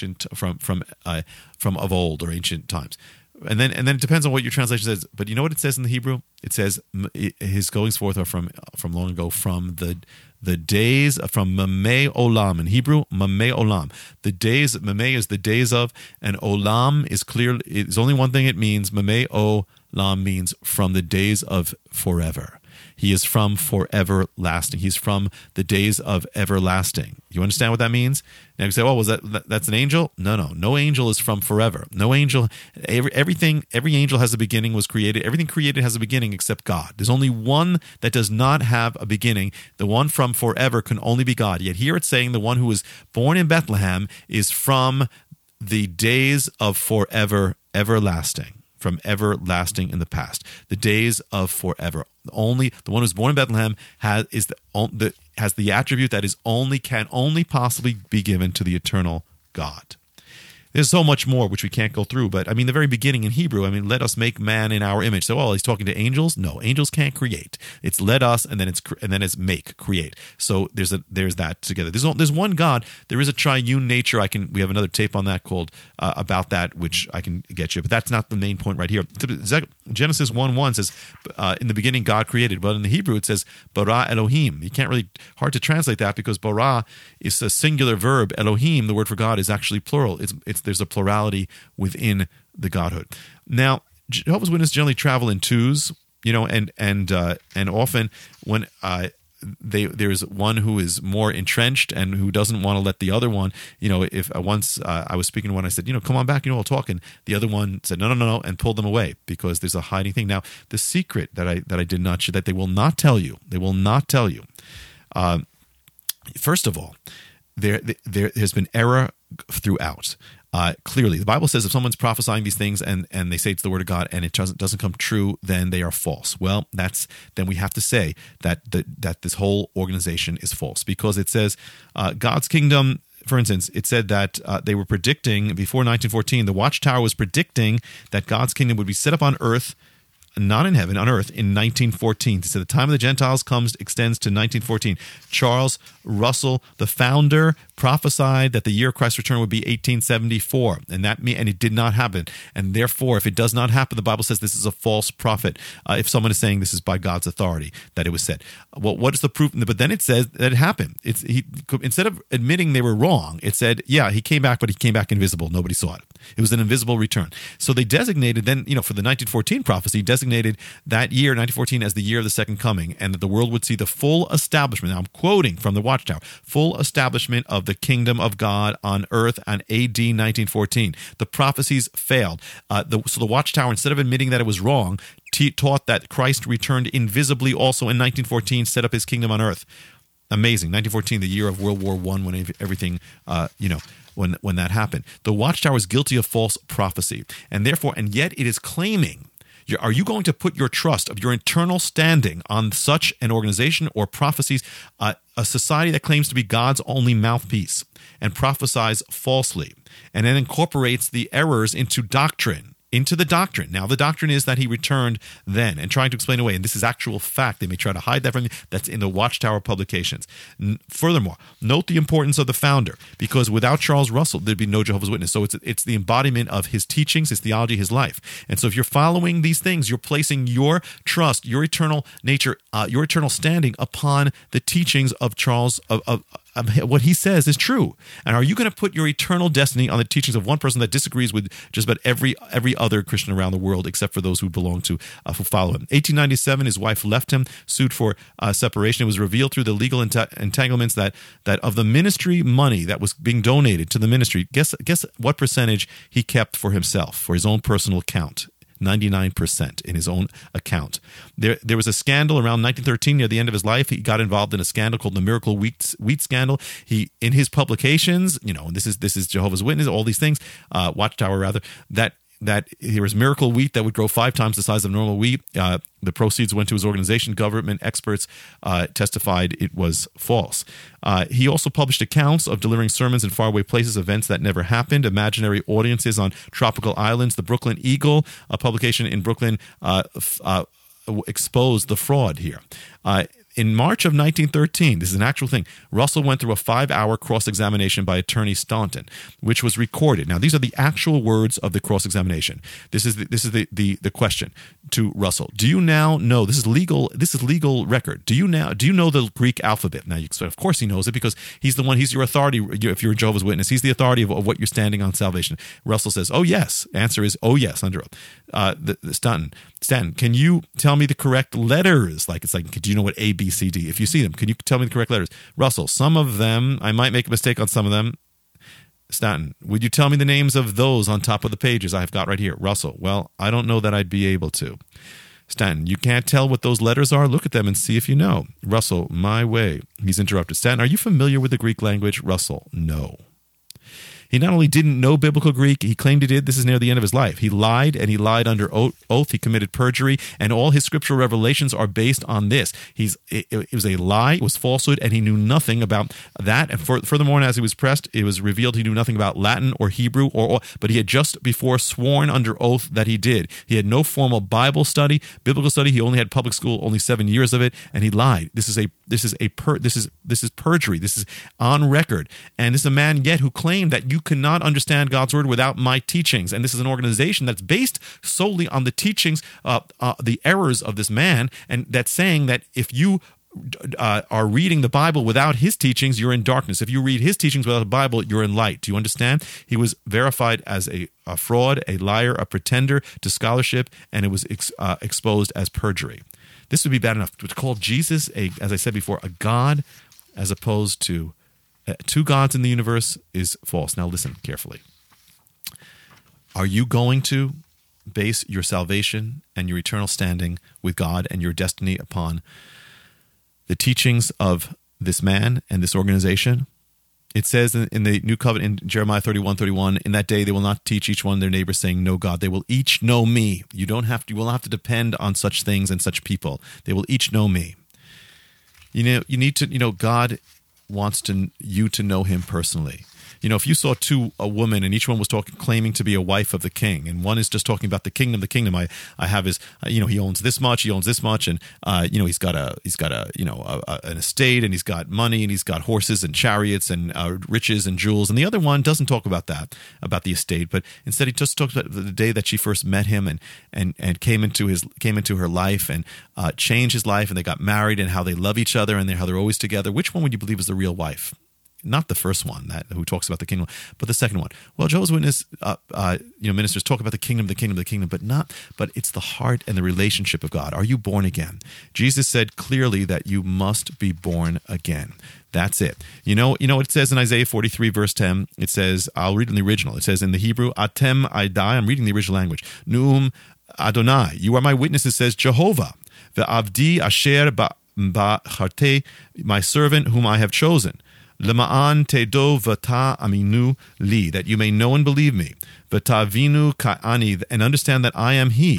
of old, or ancient times. And then it depends on what your translation says. But you know what it says in the Hebrew? It says his goings forth are from long ago, from the days, from Mamei Olam. In Hebrew, Mamei Olam. The days, Mamei is the days of, and Olam is clear. It's only one thing it means, Mamei Lam means from the days of forever. He is from foreverlasting. He's from the days of everlasting. You understand what that means? Now you say, "Oh, that's an angel?" No angel is from forever. No angel. Every angel has a beginning. Was created. Everything created has a beginning except God. There's only one that does not have a beginning. The one from forever can only be God. Yet here it's saying the one who was born in Bethlehem is from the days of forever, everlasting. From everlasting in the past, the days of forever. Only the one who's born in Bethlehem has the attribute that can only possibly be given to the eternal God. There's so much more which we can't go through, but I mean the very beginning in Hebrew, let us make man in our image. So, he's talking to angels? No, angels can't create. It's let us, and then it's make, create. So there's that together. There's one God. There is a triune nature. We have another tape on that called about that, which I can get you, but that's not the main point right here. Genesis 1:1 says, in the beginning God created, but in the Hebrew it says bara Elohim. You can't really hard to translate that because bara is a singular verb. Elohim, the word for God, is actually plural. There's a plurality within the Godhood. Now, Jehovah's Witnesses generally travel in twos, and often when there's one who is more entrenched and who doesn't want to let the other one, if once I was speaking to one, I said, come on back, we'll talk. And the other one said, no, and pulled them away because there's a hiding thing. Now, the secret that I did not share, that they will not tell you, first of all, there has been error throughout. Clearly, the Bible says if someone's prophesying these things and they say it's the word of God and it doesn't come true, then they are false. Well, then we have to say that this whole organization is false because it says God's kingdom. For instance, it said that they were predicting before 1914. The Watchtower was predicting that God's kingdom would be set up on earth. Not in heaven, on earth, in 1914. So the time of the Gentiles extends to 1914. Charles Russell, the founder, prophesied that the year of Christ's return would be 1874, and it did not happen. And therefore, if it does not happen, the Bible says this is a false prophet. If someone is saying this is by God's authority that it was said, well, what is the proof? But then it says that it happened. Instead of admitting they were wrong, it said, yeah, he came back, but he came back invisible. Nobody saw it. It was an invisible return. So they designated then, for the 1914 prophecy, designated that year, 1914, as the year of the second coming, and that the world would see the full establishment. Now I'm quoting from the Watchtower, full establishment of the kingdom of God on earth on AD 1914. The prophecies failed. So the Watchtower, instead of admitting that it was wrong, taught that Christ returned invisibly also in 1914, set up his kingdom on earth. Amazing. 1914, the year of World War I, when everything, when that happened. The Watchtower is guilty of false prophecy, and yet it is claiming. Are you going to put your trust of your internal standing on such an organization or prophecies, a society that claims to be God's only mouthpiece and prophesies falsely, and then incorporates the errors into the doctrine? Now, the doctrine is that he returned then, and trying to explain away, and this is actual fact. They may try to hide that from you. That's in the Watchtower publications. Furthermore, note the importance of the founder, because without Charles Russell, there'd be no Jehovah's Witness. So it's the embodiment of his teachings, his theology, his life. And so if you're following these things, you're placing your trust, your eternal nature, your eternal standing upon the teachings of Charles, of what he says is true. And are you going to put your eternal destiny on the teachings of one person that disagrees with just about every other Christian around the world, except for those who belong to, who follow him? 1897, his wife left him, sued for separation. It was revealed through the legal entanglements that of the ministry money that was being donated to the ministry, guess what percentage he kept for himself, for his own personal account? 99% in his own account. There was a scandal around 1913 near the end of his life. He got involved in a scandal called the Miracle Wheat scandal. He, in his publications, and this is Jehovah's Witness, all these things, Watchtower rather, that there was miracle wheat that would grow 5 times the size of normal wheat. The proceeds went to his organization. Government experts testified it was false. He also published accounts of delivering sermons in faraway places, events that never happened, imaginary audiences on tropical islands. The Brooklyn Eagle, a publication in Brooklyn, exposed the fraud here. In March of 1913, this is an actual thing, Russell went through a 5-hour cross-examination by attorney Staunton, which was recorded. Now, these are the actual words of the cross-examination. This is the question to Russell. Do you now know, this is legal record, do you know the Greek alphabet? Now, of course he knows it because he's the one, he's your authority. If you're a Jehovah's Witness, he's the authority of what you're standing on salvation. Russell says, oh yes. Answer is, oh yes, under oath. Staunton Stan, can you tell me the correct letters? Like, it's like, do you know what A, B, C, D? If you see them, can you tell me the correct letters? Russell, some of them, I might make a mistake on some of them. Stanton, would you tell me the names of those on top of the pages I've got right here? Russell, well, I don't know that I'd be able to. Stanton, you can't tell what those letters are? Look at them and see if you know. Russell, my way. He's interrupted. Stanton, are you familiar with the Greek language? Russell, no. He not only didn't know biblical Greek, he claimed he did. This is near the end of his life. He lied, and he lied under oath. He committed perjury, and all his scriptural revelations are based on this. It was a lie, it was falsehood, and he knew nothing about that. And furthermore, as he was pressed, it was revealed he knew nothing about Latin or Hebrew, but he had just before sworn under oath that he did. He had no formal Bible study, biblical study. He only had public school, only 7 years of it, and he lied. This is perjury. This is on record, and this is a man yet who claimed that you cannot understand God's word without my teachings. And this is an organization that's based solely on the teachings, the errors of this man, and that's saying that if you are reading the Bible without his teachings, you're in darkness. If you read his teachings without the Bible, you're in light. Do you understand? He was verified as a fraud, a liar, a pretender to scholarship, and it was exposed as perjury. This would be bad enough. To call Jesus, as I said before, a God as opposed to two gods in the universe is false. Now listen carefully. Are you going to base your salvation and your eternal standing with God and your destiny upon the teachings of this man and this organization? It says in the New Covenant, in Jeremiah 31:31, in that day they will not teach each one their neighbor, saying, know God. They will each know me. You will not have to depend on such things and such people. They will each know me. You need to, God wants you to know him personally. If you saw a women and each one was claiming to be a wife of the king, and one is just talking about the kingdom, I have his, he owns this much, and he's got an estate, and he's got money, and he's got horses and chariots and riches and jewels, and the other one doesn't talk about that, about the estate, but instead he just talks about the day that she first met him and came into her life and changed his life, and they got married, and how they love each other and how they're always together. Which one would you believe is the real wife? Not the first one who talks about the kingdom, but the second one. Well, Jehovah's Witness ministers talk about the kingdom, but it's the heart and the relationship of God. Are you born again? Jesus said clearly that you must be born again. That's it. You know what it says in Isaiah 43 verse 10? It says, I'll read in the original. It says in the Hebrew, Atem Aidai, I'm reading the original language. Nu'um Adonai, you are my witnesses, says Jehovah. Ve'avdi asher ba'charte, my servant whom I have chosen. Lema'an tedo v'ta aminu li, that you may know and believe me. V'ta vinu ka'ani, and understand that I am he.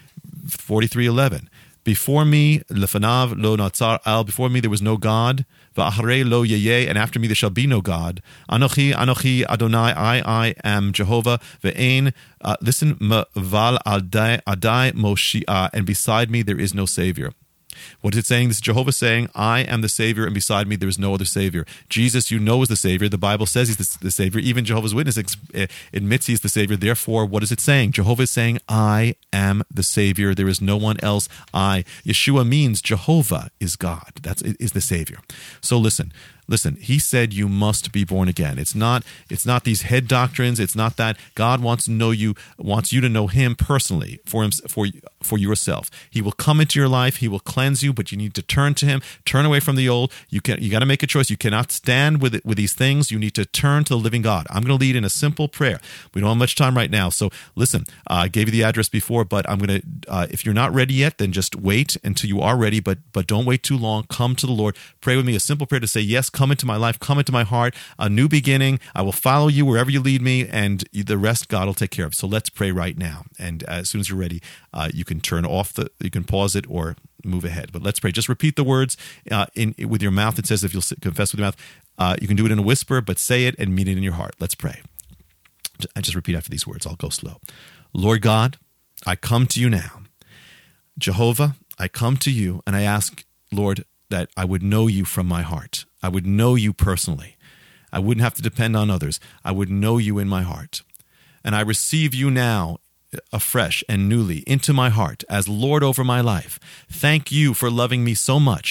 43:11. Before me, lefanav lo natzar al, before me there was no God. V'acharei lo yeye, and after me there shall be no God. Anochi, Anochi, Adonai, I am Jehovah. Ve'ein, listen, m'val adai Moshiach, and beside me there is no Savior. What is it saying? This is Jehovah saying, I am the Savior, and beside me there is no other Savior. Jesus, is the Savior. The Bible says he's the Savior. Even Jehovah's Witness admits he's the Savior. Therefore, what is it saying? Jehovah is saying, I am the Savior. There is no one else. Yeshua means Jehovah is God. Is the Savior. So listen, he said you must be born again. It's not these head doctrines. It's not that. God wants you to know him personally for yourself. He will come into your life. He will cleanse you, but you need to turn to him. Turn away from the old. You got to make a choice. You cannot stand with these things. You need to turn to the living God. I'm going to lead in a simple prayer. We don't have much time right now. So listen, I gave you the address before, but I'm going to, if you're not ready yet, then just wait until you are ready, but don't wait too long. Come to the Lord. Pray with me a simple prayer to say, yes, come into my life, come into my heart, a new beginning. I will follow you wherever you lead me, and the rest God will take care of. So let's pray right now. And as soon as you're ready, you can you can pause it or move ahead. But let's pray. Just repeat the words with your mouth. It says if you'll confess with your mouth, you can do it in a whisper, but say it and mean it in your heart. Let's pray. I just repeat after these words. I'll go slow. Lord God, I come to you now. Jehovah, I come to you and I ask, Lord, that I would know you from my heart. I would know you personally. I wouldn't have to depend on others. I would know you in my heart. And I receive you now afresh and newly into my heart as Lord over my life. Thank you for loving me so much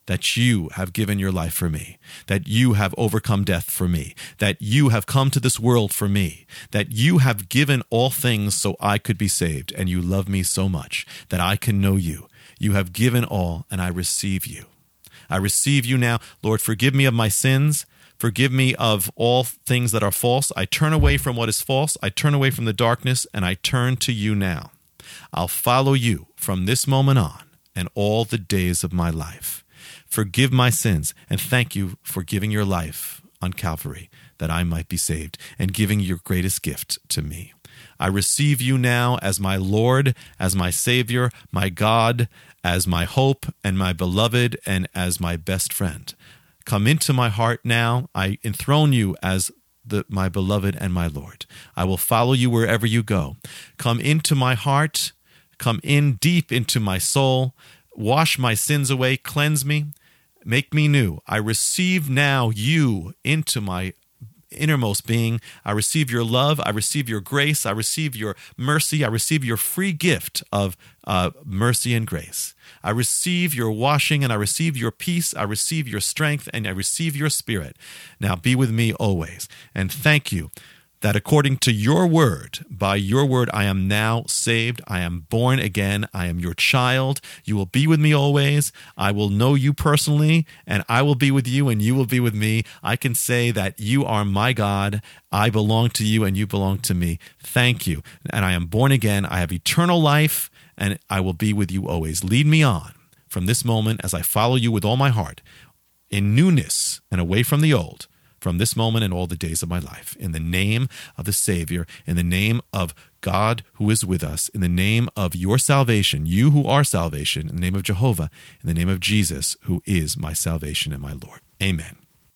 that you have given your life for me, that you have overcome death for me, that you have come to this world for me, that you have given all things so I could be saved, and you love me so much that I can know you. You have given all, and I receive you. I receive you now. Lord, forgive me of my sins. Forgive me of all things that are false. I turn away from what is false. I turn away from the darkness, and I turn to you now. I'll follow you from this moment on and all the days of my life. Forgive my sins, and thank you for giving your life on Calvary that I might be saved and giving your greatest gift to me. I receive you now as my Lord, as my Savior, my God, as my hope and my beloved, and as my best friend. Come into my heart now. I enthrone you as my beloved and my Lord. I will follow you wherever you go. Come into my heart. Come in deep into my soul. Wash my sins away. Cleanse me. Make me new. I receive now you into my innermost being. I receive your love. I receive your grace. I receive your mercy. I receive your free gift of mercy and grace. I receive your washing, and I receive your peace. I receive your strength, and I receive your spirit. Now be with me always. And thank you that according to your word, by your word, I am now saved. I am born again. I am your child. You will be with me always. I will know you personally, and I will be with you, and you will be with me. I can say that you are my God. I belong to you, and you belong to me. Thank you. And I am born again. I have eternal life, and I will be with you always. Lead me on from this moment as I follow you with all my heart, in newness and away from the old, from this moment and all the days of my life. In the name of the Savior, in the name of God who is with us, in the name of your salvation, you who are salvation, in the name of Jehovah, in the name of Jesus, who is my salvation and my Lord. Amen.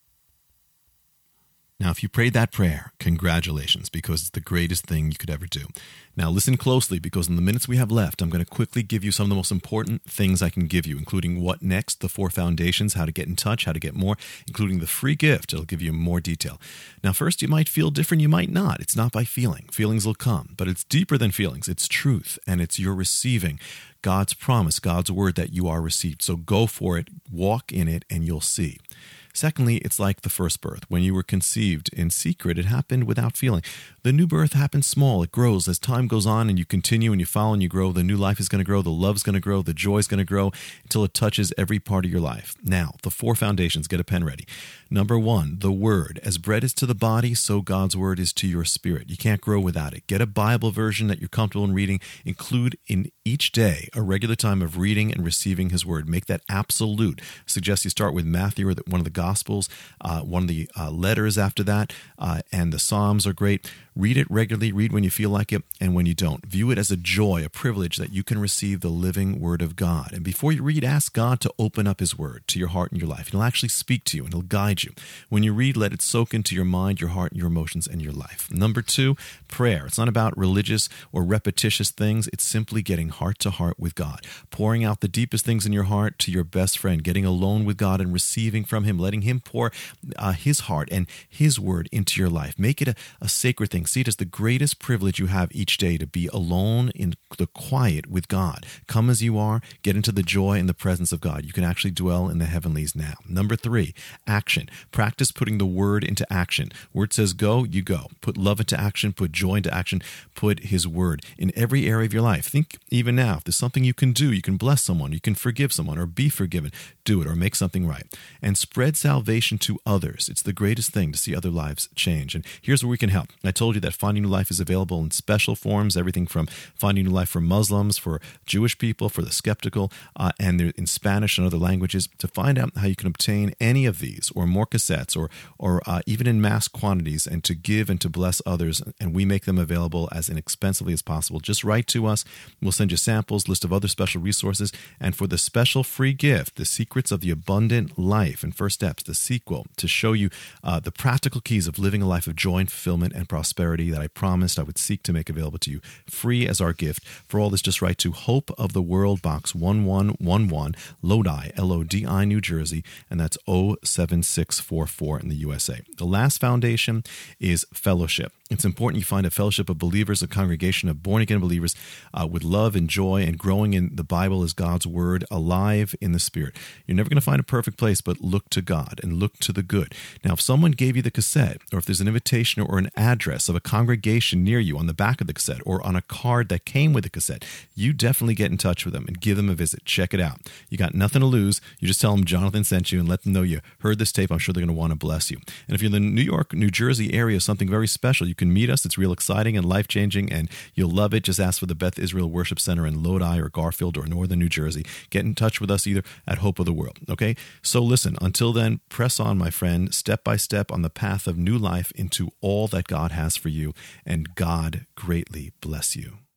Now, if you prayed that prayer, congratulations, because it's the greatest thing you could ever do. Now, listen closely, because in the minutes we have left, I'm going to quickly give you some of the most important things I can give you, including what next, the 4 foundations, how to get in touch, how to get more, including the free gift. It'll give you more detail. Now, first, you might feel different. You might not. It's not by feeling. Feelings will come, but it's deeper than feelings. It's truth, and it's your receiving God's promise, God's word that you are received. So go for it, walk in it, and you'll see. Secondly, it's like the first birth. When you were conceived in secret, it happened without feeling. The new birth happens small. It grows. As time goes on and you continue and you follow and you grow, the new life is going to grow, the love's going to grow, the joy is going to grow until it touches every part of your life. Now, the 4 foundations. Get a pen ready. Number 1, the Word. As bread is to the body, so God's Word is to your spirit. You can't grow without it. Get a Bible version that you're comfortable in reading. Include in each day a regular time of reading and receiving His Word. Make that absolute. I suggest you start with Matthew or one of the Gospels, one of the letters after that, and the Psalms are great. Read it regularly. Read when you feel like it and when you don't. View it as a joy, a privilege that you can receive the living Word of God. And before you read, ask God to open up His Word to your heart and your life. He'll actually speak to you and He'll guide you. When you read, let it soak into your mind, your heart, your emotions, and your life. Number 2, prayer. It's not about religious or repetitious things. It's simply getting heart to heart with God, pouring out the deepest things in your heart to your best friend, getting alone with God and receiving from Him, letting Him pour His heart and His Word into your life. Make it a sacred thing. See it as the greatest privilege you have each day, to be alone in the quiet with God. Come as you are, get into the joy and the presence of God. You can actually dwell in the heavenlies now. Number 3, action. Practice putting the Word into action. Word says go, you go. Put love into action, put joy into action, put His Word in every area of your life. Think even now, if there's something you can do, you can bless someone, you can forgive someone or be forgiven, do it or make something right. And spread salvation to others. It's the greatest thing to see other lives change. And here's where we can help. I told you that Finding New Life is available in special forms, everything from Finding New Life for Muslims, for Jewish people, for the skeptical, and they're in Spanish and other languages. To find out how you can obtain any of these or more cassettes or even in mass quantities, and to give and to bless others, and we make them available as inexpensively as possible, just write to us. We'll send you samples, list of other special resources, and for the special free gift, The Secrets of the Abundant Life and First Step, steps, the sequel, to show you the practical keys of living a life of joy and fulfillment and prosperity that I promised I would seek to make available to you, free as our gift. For all this, just write to Hope of the World, Box 1111, Lodi, Lodi, New Jersey, and that's 07644 in the USA. The last foundation is fellowship. It's important you find a fellowship of believers, a congregation of born-again believers with love and joy and growing in the Bible as God's Word, alive in the Spirit. You're never going to find a perfect place, but look to God and look to the good. Now, if someone gave you the cassette, or if there's an invitation or an address of a congregation near you on the back of the cassette or on a card that came with the cassette, you definitely get in touch with them and give them a visit. Check it out. You got nothing to lose. You just tell them Jonathan sent you and let them know you heard this tape. I'm sure they're going to want to bless you. And if you're in the New York, New Jersey area, something very special, you can meet us. It's real exciting and life-changing, and you'll love it. Just ask for the Beth Israel Worship Center in Lodi or Garfield or Northern New Jersey. Get in touch with us either at Hope of the World, okay? So listen, until then, press on, my friend, step by step on the path of new life into all that God has for you, and God greatly bless you.